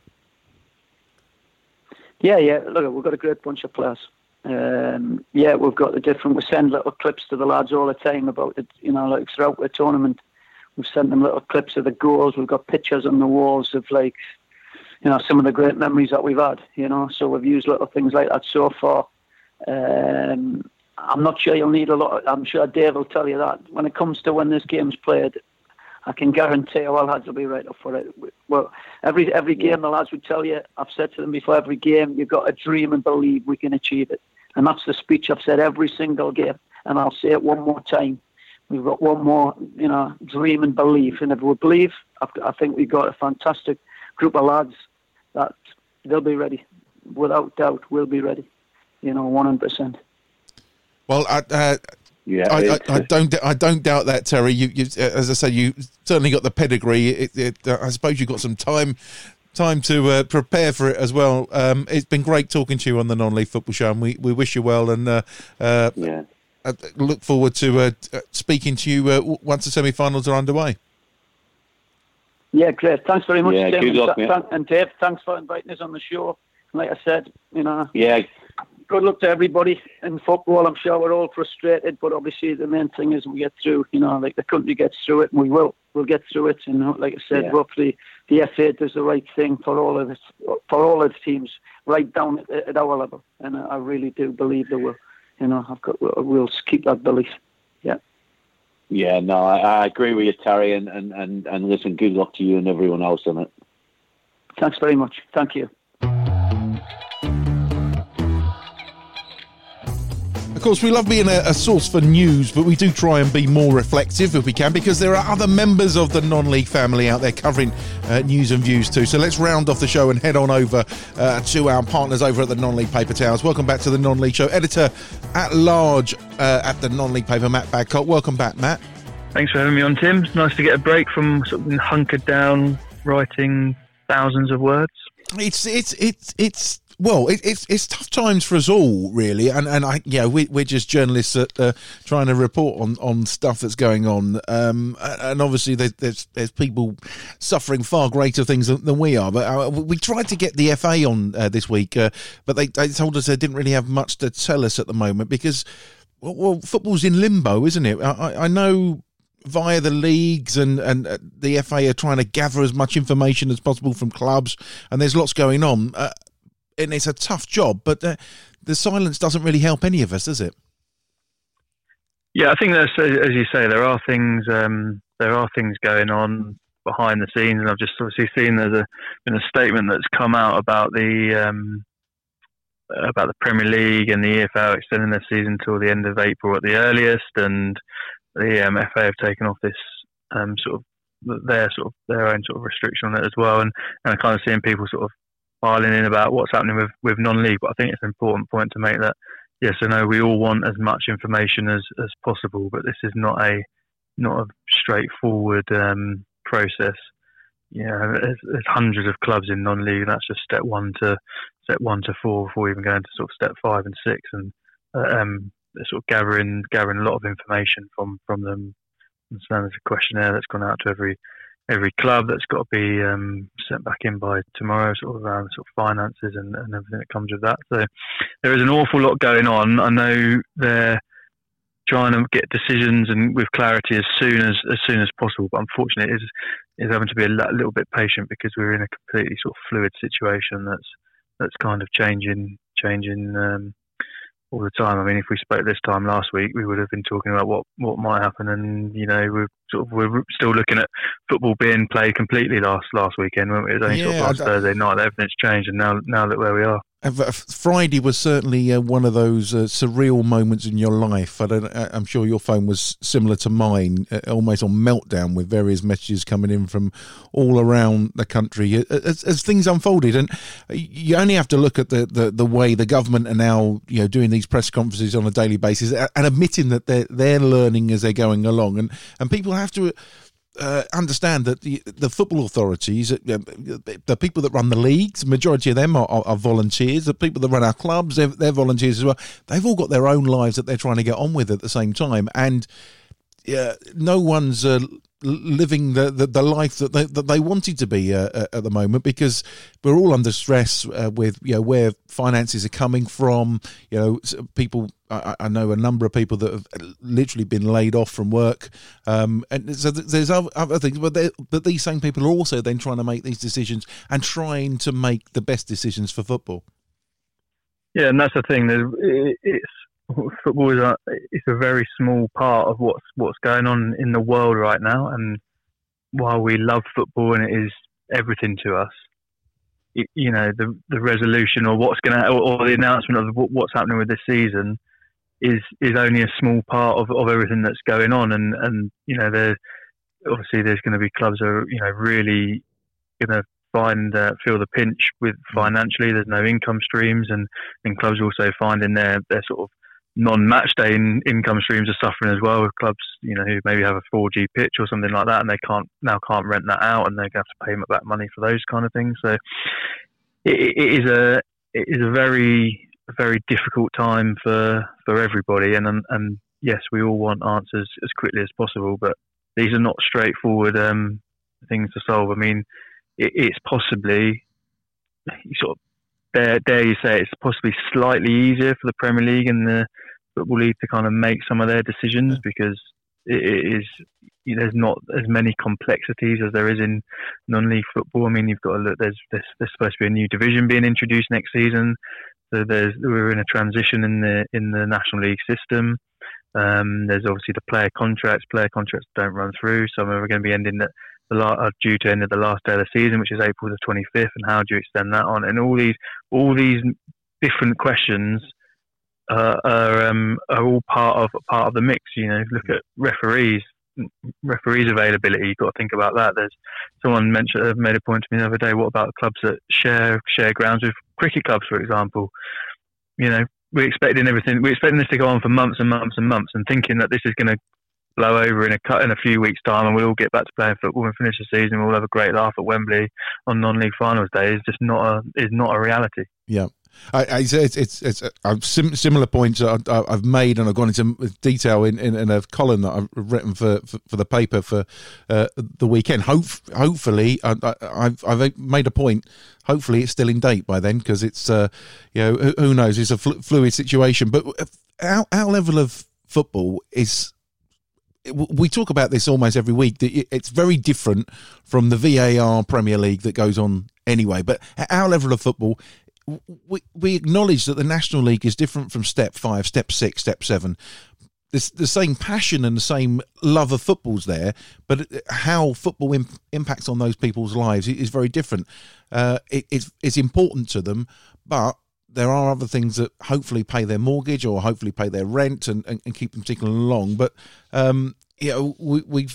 Yeah, yeah. Look, we've got a great bunch of players. Um, yeah, we've got the different. We send little clips to the lads all the time about it. You know, like throughout the tournament, we've sent them little clips of the goals. We've got pictures on the walls of like, you know, some of the great memories that we've had, you know, so we've used little things like that so far. Um, I'm not sure you'll need a lot. Of, I'm sure Dave will tell you that. When it comes to when this game's played, I can guarantee all lads will be right up for it. Well, every every game the lads would tell you, I've said to them before every game, you've got to dream and believe we can achieve it. And that's the speech I've said every single game. And I'll say it one more time. We've got one more, you know, dream and believe. And if we believe, I think we've got a fantastic group of lads that they'll be ready. Without doubt, we'll be ready. You know, one hundred percent. Well, I, uh, yeah, I, I, I don't, I don't doubt that, Terry. You, you, as I say, you certainly got the pedigree. It, it, uh, I suppose you've got some time, time to uh, prepare for it as well. Um, it's been great talking to you on the Non-League Football Show, and we, we wish you well. And uh, uh, yeah, I look forward to uh, speaking to you uh, once the semi-finals are underway. Yeah, great. Thanks very much, yeah, Tim. Good luck, and, th- and Dave, thanks for inviting us on the show. Like I said, you know, yeah, good luck to everybody in football. I'm sure we're all frustrated, but obviously the main thing is we get through. You know, like the country gets through it, and we will. We'll get through it. And like I said, yeah. hopefully the F A does the right thing for all of it, for all of the teams, right down at, at our level. And I really do believe they will. You know, I've got. We'll keep that belief. Yeah. Yeah, no, I, I agree with you, Terry, and, and, and, and listen, good luck to you and everyone else on it. Thanks very much. Thank you. Of course, we love being a, a source for news, but we do try and be more reflective if we can, because there are other members of the non-league family out there covering uh, news and views too. So let's round off the show and head on over uh, to our partners over at the Non-League Paper Towels. Welcome back to the Non-League Show. Editor at large uh, at the Non-League Paper, Matt Badcock. Welcome back, Matt. Thanks for having me on, Tim. It's nice to get a break from sort of being hunkered down writing thousands of words. It's it's it's it's. Well, it, it's it's tough times for us all, really, and and I, yeah, we we're just journalists that, uh, trying to report on, on stuff that's going on, um, and obviously there's, there's there's people suffering far greater things than, than we are. But uh, we tried to get the F A on uh, this week, uh, but they they told us they didn't really have much to tell us at the moment because, well, well football's in limbo, isn't it? I, I know. Via the leagues and, and uh, the F A are trying to gather as much information as possible from clubs, and there's lots going on. Uh, and it's a tough job, but uh, the silence doesn't really help any of us, does it? Yeah, I think that's, as you say, there are things um, there are things going on behind the scenes, and I've just obviously seen there's a been a statement that's come out about the um, about the Premier League and the E F L extending their season till the end of April at the earliest, and the um, F A have taken off this um, sort of their sort of their own sort of restriction on it as well, and and I'm kind of seeing people sort of piling in about what's happening with, with non-league. But I think it's an important point to make that yes, I know we all want as much information as, as possible, but this is not a not a straightforward um, process. You know, there's, there's hundreds of clubs in non-league, and that's just step one to step one to four before we even go into sort of step five and six, and uh, um. They're sort of gathering gathering a lot of information from, from them. And so there's a questionnaire that's gone out to every every club that's got to be um, sent back in by tomorrow, sort of around sort of finances and, and everything that comes with that. So there is an awful lot going on. I know they're trying to get decisions and with clarity as soon as as soon as possible, but unfortunately, it is is having to be a little bit patient because we're in a completely sort of fluid situation that's that's kind of changing changing. Um, all the time. I mean, if we spoke this time last week, we would have been talking about what, what might happen, and you know, we're sort of we're still looking at football being played completely last last weekend, weren't we? It was only yeah, sort of last Thursday night that everything's changed, and now now look where we are. Friday was certainly uh, one of those uh, surreal moments in your life. I don't, I'm sure your phone was similar to mine, uh, almost on meltdown, with various messages coming in from all around the country as, as things unfolded. And you only have to look at the, the, the way the government are now, you know, doing these press conferences on a daily basis and admitting that they're they're learning as they're going along. And and people have to Uh, understand that the, the football authorities, uh, the people that run the leagues, majority of them are, are, are volunteers. The people that run our clubs, they're, they're volunteers as well. They've all got their own lives that they're trying to get on with at the same time, and uh, no one's uh, living the, the, the life that they, that they wanted to be uh, at the moment, because we're all under stress uh, with, you know, where finances are coming from. You know, people. I, I know a number of people that have literally been laid off from work, um, and so there's other, other things. But but these same people are also then trying to make these decisions and trying to make the best decisions for football. Yeah, and that's the thing. It's football is a, it's a very small part of what's what's going on in the world right now. And while we love football and it is everything to us, it, you know, the the resolution or what's going to or, or the announcement of what's happening with this season is is only a small part of, of everything that's going on. And and you know, there's obviously there's going to be clubs that are, you know, really going to find uh, feel the pinch with financially. There's no income streams, and, and clubs also finding their their sort of non-match day in, income streams are suffering as well, with clubs, you know, who maybe have a four G pitch or something like that, and they can't now can't rent that out, and they have to pay back money for those kind of things. So it, it is a it is a very very difficult time for for everybody, and and, and yes, we all want answers as quickly as possible, but these are not straightforward um, things to solve. I mean, it, it's possibly sort of dare, dare you say it's possibly slightly easier for the Premier League and the Football League to kind of make some of their decisions, because it, it is, you know, there's not as many complexities as there is in non-league football. I mean, you've got to look. There's there's, there's supposed to be a new division being introduced next season. So there's we're in a transition in the in the National League system. Um, there's obviously the player contracts. Player contracts don't run through. Some are going to be ending at the la- are due to end at the last day of the season, which is April the twenty-fifth. And how do you extend that on? And all these all these different questions uh, are um, are all part of part of the mix. You know, look at referees. Referees availability. You've got to think about that. There's someone mentioned uh, made a point to me the other day. What about clubs that share share grounds with cricket clubs, for example? You know, we're expecting everything. We're expecting this to go on for months and months and months, and thinking that this is going to blow over in a cut in a few weeks' time, and we'll all get back to playing football and finish the season. We'll have a great laugh at Wembley on non-league finals day. Is just not a is not a reality. Yeah. I, I, it's it's, it's uh, sim, similar points I've, I've made, and I've gone into detail in, in, in a column that I've written for, for, for the paper for uh, the weekend. Hope, hopefully, I, I've I've made a point. Hopefully, it's still in date by then, because it's uh, you know, who, who knows? It's a fl- fluid situation. But our our level of football is. We talk about this almost every week. It's very different from the V A R Premier League that goes on anyway. But at our level of football, we we acknowledge that the National League is different from step five, step six, step seven. There's the same passion and the same love of football's there, but how football imp- impacts on those people's lives is very different. Uh, it, it's, it's important to them, but there are other things that hopefully pay their mortgage or hopefully pay their rent and, and, and keep them ticking along. But, um, you know, we, we've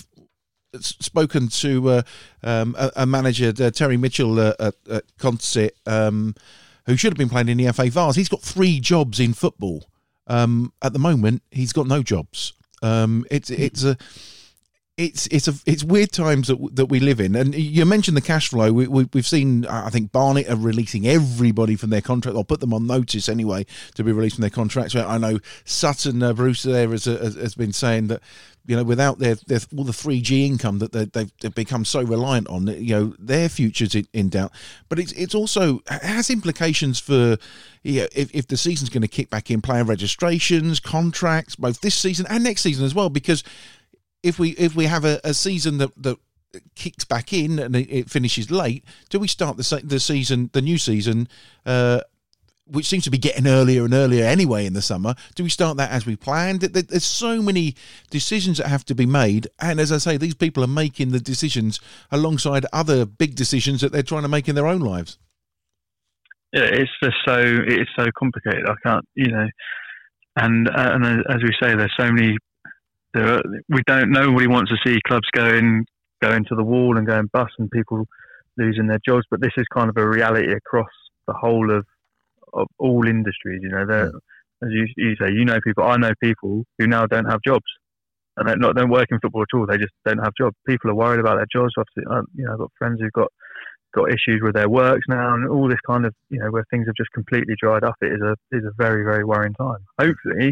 spoken to uh, um, a, a manager, uh, Terry Mitchell uh, at, at Consett, um, who should have been playing in the F A Vase. He's got three jobs in football. Um, at the moment, he's got no jobs. Um, it's it's a it's it's a it's weird times that that we live in. And you mentioned the cash flow. We, we we've seen. I think Barnet are releasing everybody from their contract, or put them on notice anyway to be released from their contracts. I know Sutton uh, Bruce there has, has has been saying that, you know, without their, their all the three G income that they, they've, they've become so reliant on, you know, their future's in, in doubt. But it's it's also it has implications for, you know, if, if the season's going to kick back in, player registrations, contracts, both this season and next season as well. Because if we if we have a, a season that, that kicks back in and it, it finishes late, do we start the the season, the new season, uh, which seems to be getting earlier and earlier anyway in the summer? Do we start that as we planned? There's so many decisions that have to be made. And as I say, these people are making the decisions alongside other big decisions that they're trying to make in their own lives. Yeah, it's just so it's so complicated. I can't, you know, and and as we say, there's so many. There are, we don't. Nobody wants to see clubs going going to the wall and going bust and people losing their jobs. But this is kind of a reality across the whole of of all industries. You know, there, as you, you say, you know people. I know people who now don't have jobs, and they not don't work in football at all. They just don't have jobs. People are worried about their jobs. Obviously, I, you know, I've got friends who've got. got issues with their works now, and all this kind of, you know, where things have just completely dried up. It is a is a very, very worrying time. Hopefully,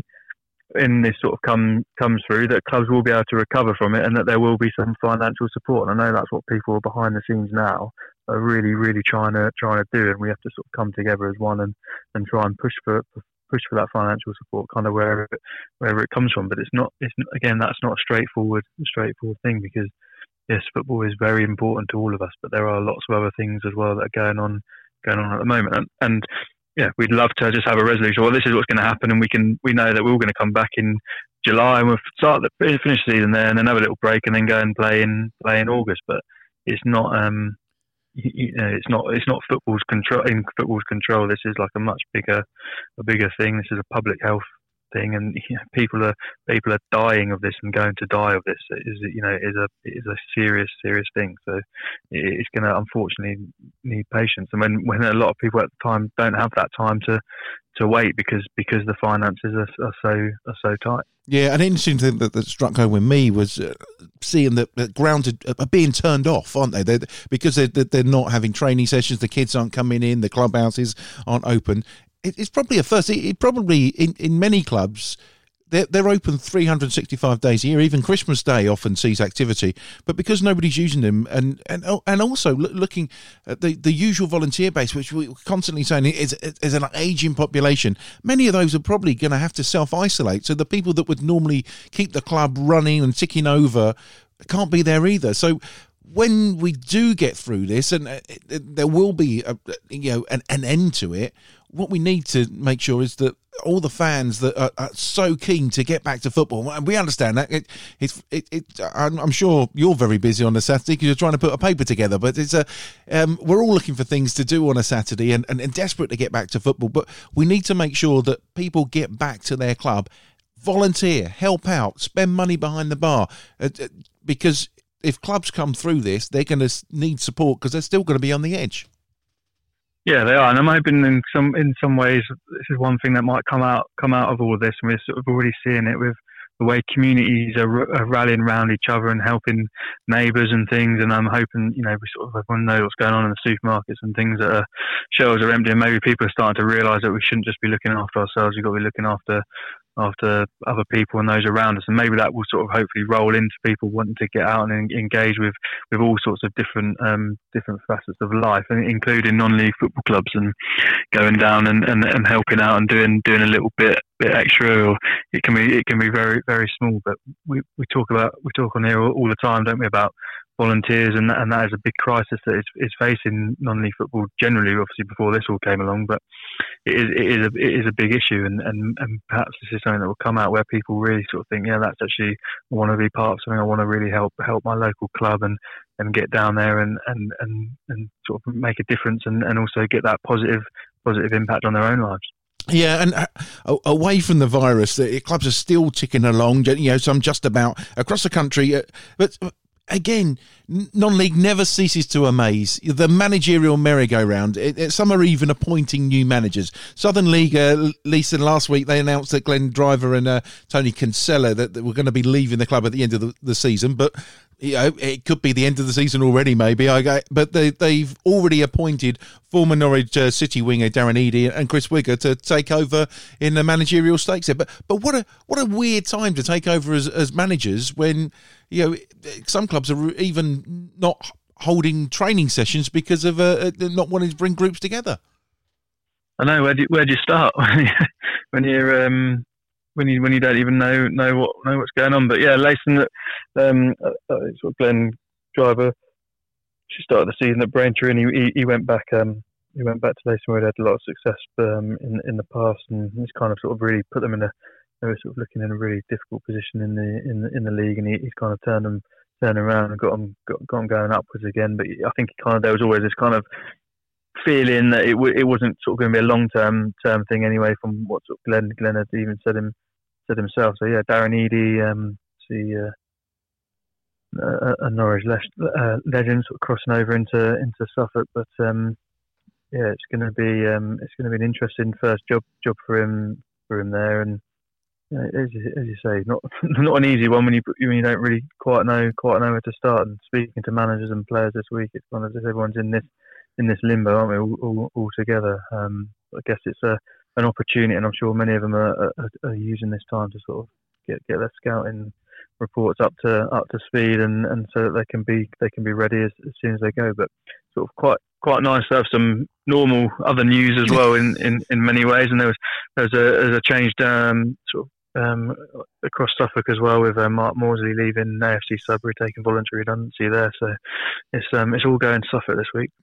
in this sort of come comes through, that clubs will be able to recover from it, and that there will be some financial support. And I know that's what people behind the scenes now are really, really trying to trying to do, and we have to sort of come together as one and, and try and push for push for that financial support, kind of wherever it, wherever it comes from. But it's not. It's again, that's not a straightforward straightforward thing, because yes, football is very important to all of us, but there are lots of other things as well that are going on going on at the moment. And, and yeah, we'd love to just have a resolution. Well, this is what's going to happen, and we can we know that we're all going to come back in July and we'll start the finish the season there, and then have a little break, and then go and play in play in August. But it's not um you, you know it's not it's not football's control in football's control. This is like a much bigger a bigger thing. This is a public health thing, and you know, people are people are dying of this and going to die of this. It is you know it is a it is a serious serious thing. So it's going to unfortunately need patience, and when, when a lot of people at the time don't have that time to to wait because because the finances are, are so are so tight. Yeah, an interesting thing that, that struck home with me was uh, seeing that, that grounds are being turned off, aren't they? They're, because they're, they're not having training sessions, the kids aren't coming in, the clubhouses aren't open. It's probably a first. It probably in, in many clubs they're they're open three hundred sixty-five days a year. Even Christmas Day often sees activity, but because nobody's using them, and and and also looking at the, the usual volunteer base, which we're constantly saying is is an ageing population. Many of those are probably going to have to self isolate. So the people that would normally keep the club running and ticking over can't be there either. So when we do get through this, and uh, there will be a, you know an, an end to it, what we need to make sure is that all the fans that are, are so keen to get back to football, and we understand that it, it's it, it I'm, I'm sure you're very busy on a Saturday because you're trying to put a paper together, but it's a um, we're all looking for things to do on a Saturday and, and, and desperate to get back to football, but we need to make sure that people get back to their club, volunteer, help out, spend money behind the bar, uh, because if clubs come through this, they're going to need support because they're still going to be on the edge. Yeah, they are, and I'm hoping in some in some ways this is one thing that might come out come out of all of this, and we're sort of already seeing it with the way communities are, are rallying around each other and helping neighbours and things. And I'm hoping, you know, we sort of everyone knows what's going on in the supermarkets and things that are, shelves are empty, and maybe people are starting to realise that we shouldn't just be looking after ourselves. We've got to be looking after after other people and those around us, and maybe that will sort of hopefully roll into people wanting to get out and engage with, with all sorts of different um, different facets of life, including non-league football clubs, and going down and, and, and helping out and doing doing a little bit bit extra. Or it can be it can be very very small, but we, we talk about we talk on here all, all the time, don't we, about volunteers, and that, and that is a big crisis that is, is facing non-league football generally, obviously before this all came along, but it is, it is, a, it is a big issue, and, and, and perhaps this is something that will come out where people really sort of think, yeah, that's actually, I want to be part of something, I want to really help help my local club and, and get down there and, and, and, and sort of make a difference, and, and also get that positive positive impact on their own lives. Yeah, and uh, away from the virus, the clubs are still ticking along, you know, some just about across the country, uh, but again, non-league never ceases to amaze. The managerial merry-go-round, it, it, some are even appointing new managers. Southern League, uh, Lisa, last week they announced that Glenn Driver and uh, Tony Kinsella that, that were going to be leaving the club at the end of the, the season, but you know, it could be the end of the season already, maybe. I, but they, they've already appointed former Norwich uh, City winger Darren Eadie and Chris Wigger to take over in the managerial stakes there. But but what a what a weird time to take over as, as managers when, you know, some clubs are even not holding training sessions because of uh, not wanting to bring groups together. I know. Where do you, where do you start when you're um, when you when you don't even know know what know what's going on? But yeah, Leyton, um, uh, sort of Glenn Driver, she started the season at Braintree, and he, he he went back um he went back to Leyton where he had a lot of success um in in the past, and he's kind of sort of really put them in a they were sort of looking in a really difficult position in the in the, in the league, and he, he's kind of turned them turned around and got them got, got them going upwards again. But I think he kind of there was always this kind of feeling that it w- it wasn't sort of going to be a long term term thing anyway, from what sort of Glenn Glenn had even said him said himself. So yeah, Darren Eadie, um, see uh, a, a Norwich le- uh, legend, sort of crossing over into into Suffolk, but um, yeah, it's going to be um, it's going to be an interesting first job job for him for him there, and you know, as, you, as you say, not not an easy one when you when you don't really quite know quite know where to start. And speaking to managers and players this week, it's kind of as everyone's in this in this limbo, aren't we, all, all, all together? Um, I guess it's a an opportunity, and I'm sure many of them are, are, are using this time to sort of get get their scouting reports up to up to speed, and, and so that they can be they can be ready as, as soon as they go. But sort of quite quite nice to have some normal other news as well in, in, in many ways. And there was there was a, there was a changed um, sort of um, across Suffolk as well, with uh, Mark Morsley leaving A F C Sudbury, taking voluntary redundancy there. So it's um, it's all going Suffolk this week.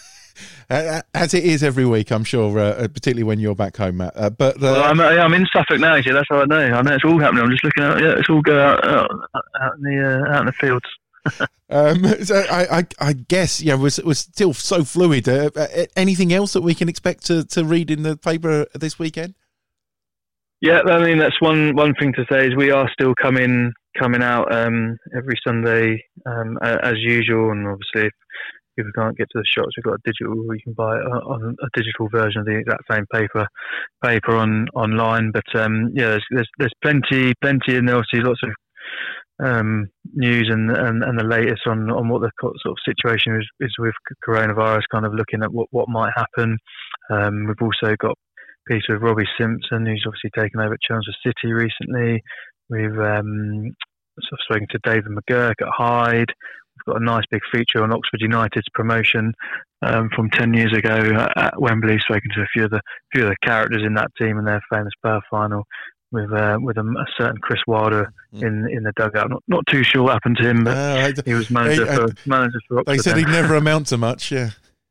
As it is every week, I'm sure, uh, particularly when you're back home, Matt. Uh, but uh, well, I'm, I'm in Suffolk now, actually. That's how I know. I know it's all happening. I'm just looking out. Yeah, it's all go out, out, out in the uh, out in the fields. um, so I, I, I guess, yeah, we're, we're still so fluid. Uh, anything else that we can expect to, to read in the paper this weekend? Yeah, I mean, that's one one thing to say is we are still coming coming out um, every Sunday um, as usual, and obviously. If, People can't get to the shops. We've got a digital. You can buy a, a digital version of the exact same paper, paper on online. But um, yeah, there's, there's there's plenty, plenty, and obviously lots of um, news and, and, and the latest on, on what the sort of situation is, is with coronavirus. Kind of looking at what, what might happen. Um, we've also got a piece with Robbie Simpson, who's obviously taken over at Chelmsford City recently. We've um, sort of spoken to David McGurk at Hyde. We've got a nice big feature on Oxford United's promotion um, from ten years ago at Wembley. Spoken to a few of the few of the characters in that team and their famous Perth final with uh, with a, a certain Chris Wilder mm. in in the dugout. Not not too sure what happened to him, but uh, he was manager he, for uh, manager for Oxford. They said he'd never amount to much. Yeah.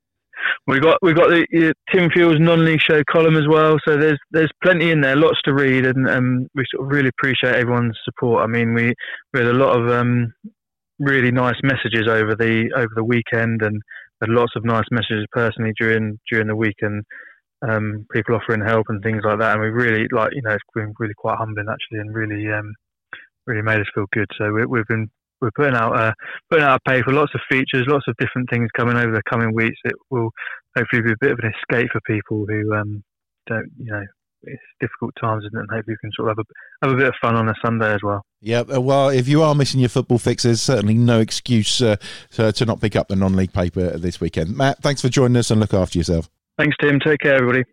We got we got the uh, Tim Fuel's non-league show column as well. So there's there's plenty in there, lots to read, and um, we sort of really appreciate everyone's support. I mean, we we had a lot of um, really nice messages over the over the weekend, and had lots of nice messages personally during during the week, and um, people offering help and things like that. And we really like you know it's been really quite humbling actually, and really um, really made us feel good. So we, we've been we're putting out uh, putting out a paper, lots of features, lots of different things coming over the coming weeks. It will hopefully be a bit of an escape for people who um, don't you know. It's difficult times, isn't it? And hopefully we can sort of have a, have a bit of fun on a Sunday as well. Yeah, well, if you are missing your football fix, there's certainly no excuse uh, to, to not pick up the non-league paper this weekend. Matt, thanks for joining us and look after yourself. Thanks, Tim. Take care, everybody.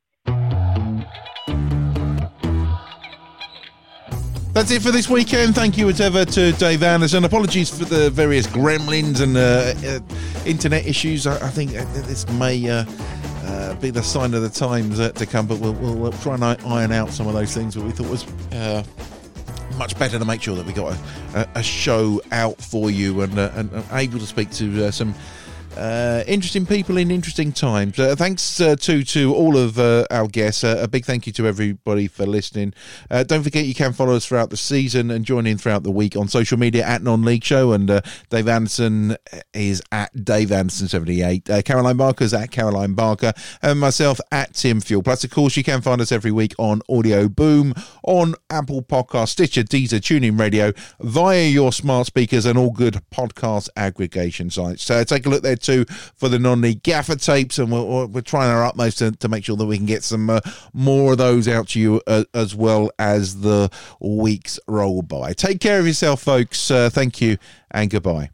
That's it for this weekend. Thank you as ever to Dave Anderson. Apologies for the various gremlins and uh, uh, internet issues. I, I think this may... Uh, Uh, be the sign of the times uh, to come, but we'll, we'll, we'll try and iron out some of those things that we thought was uh, much better to make sure that we got a, a show out for you and, uh, and, and able to speak to uh, some uh, interesting people in interesting times. Uh, thanks uh, to to all of uh, our guests. Uh, a big thank you to everybody for listening. Uh, don't forget you can follow us throughout the season and join in throughout the week on social media at Non-League Show, and uh, Dave Anderson is at Dave Anderson seventy-eight. Uh, Caroline Barker's at Caroline Barker, and myself at Tim Fuel. Plus, of course, you can find us every week on Audio Boom, on Apple Podcasts, Stitcher, Deezer, TuneIn Radio, via your smart speakers and all good podcast aggregation sites. So take a look there too for the Non-League gaffer tapes, and we're, we're trying our utmost to, to make sure that we can get some uh, more of those out to you uh, as well as the weeks roll by. Take care of yourself, folks. Uh, thank you and goodbye.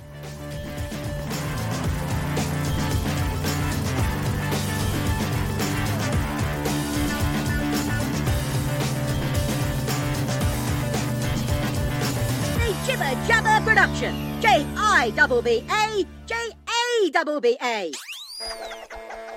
Jibber Jabber Production. J I B B A J A B B A.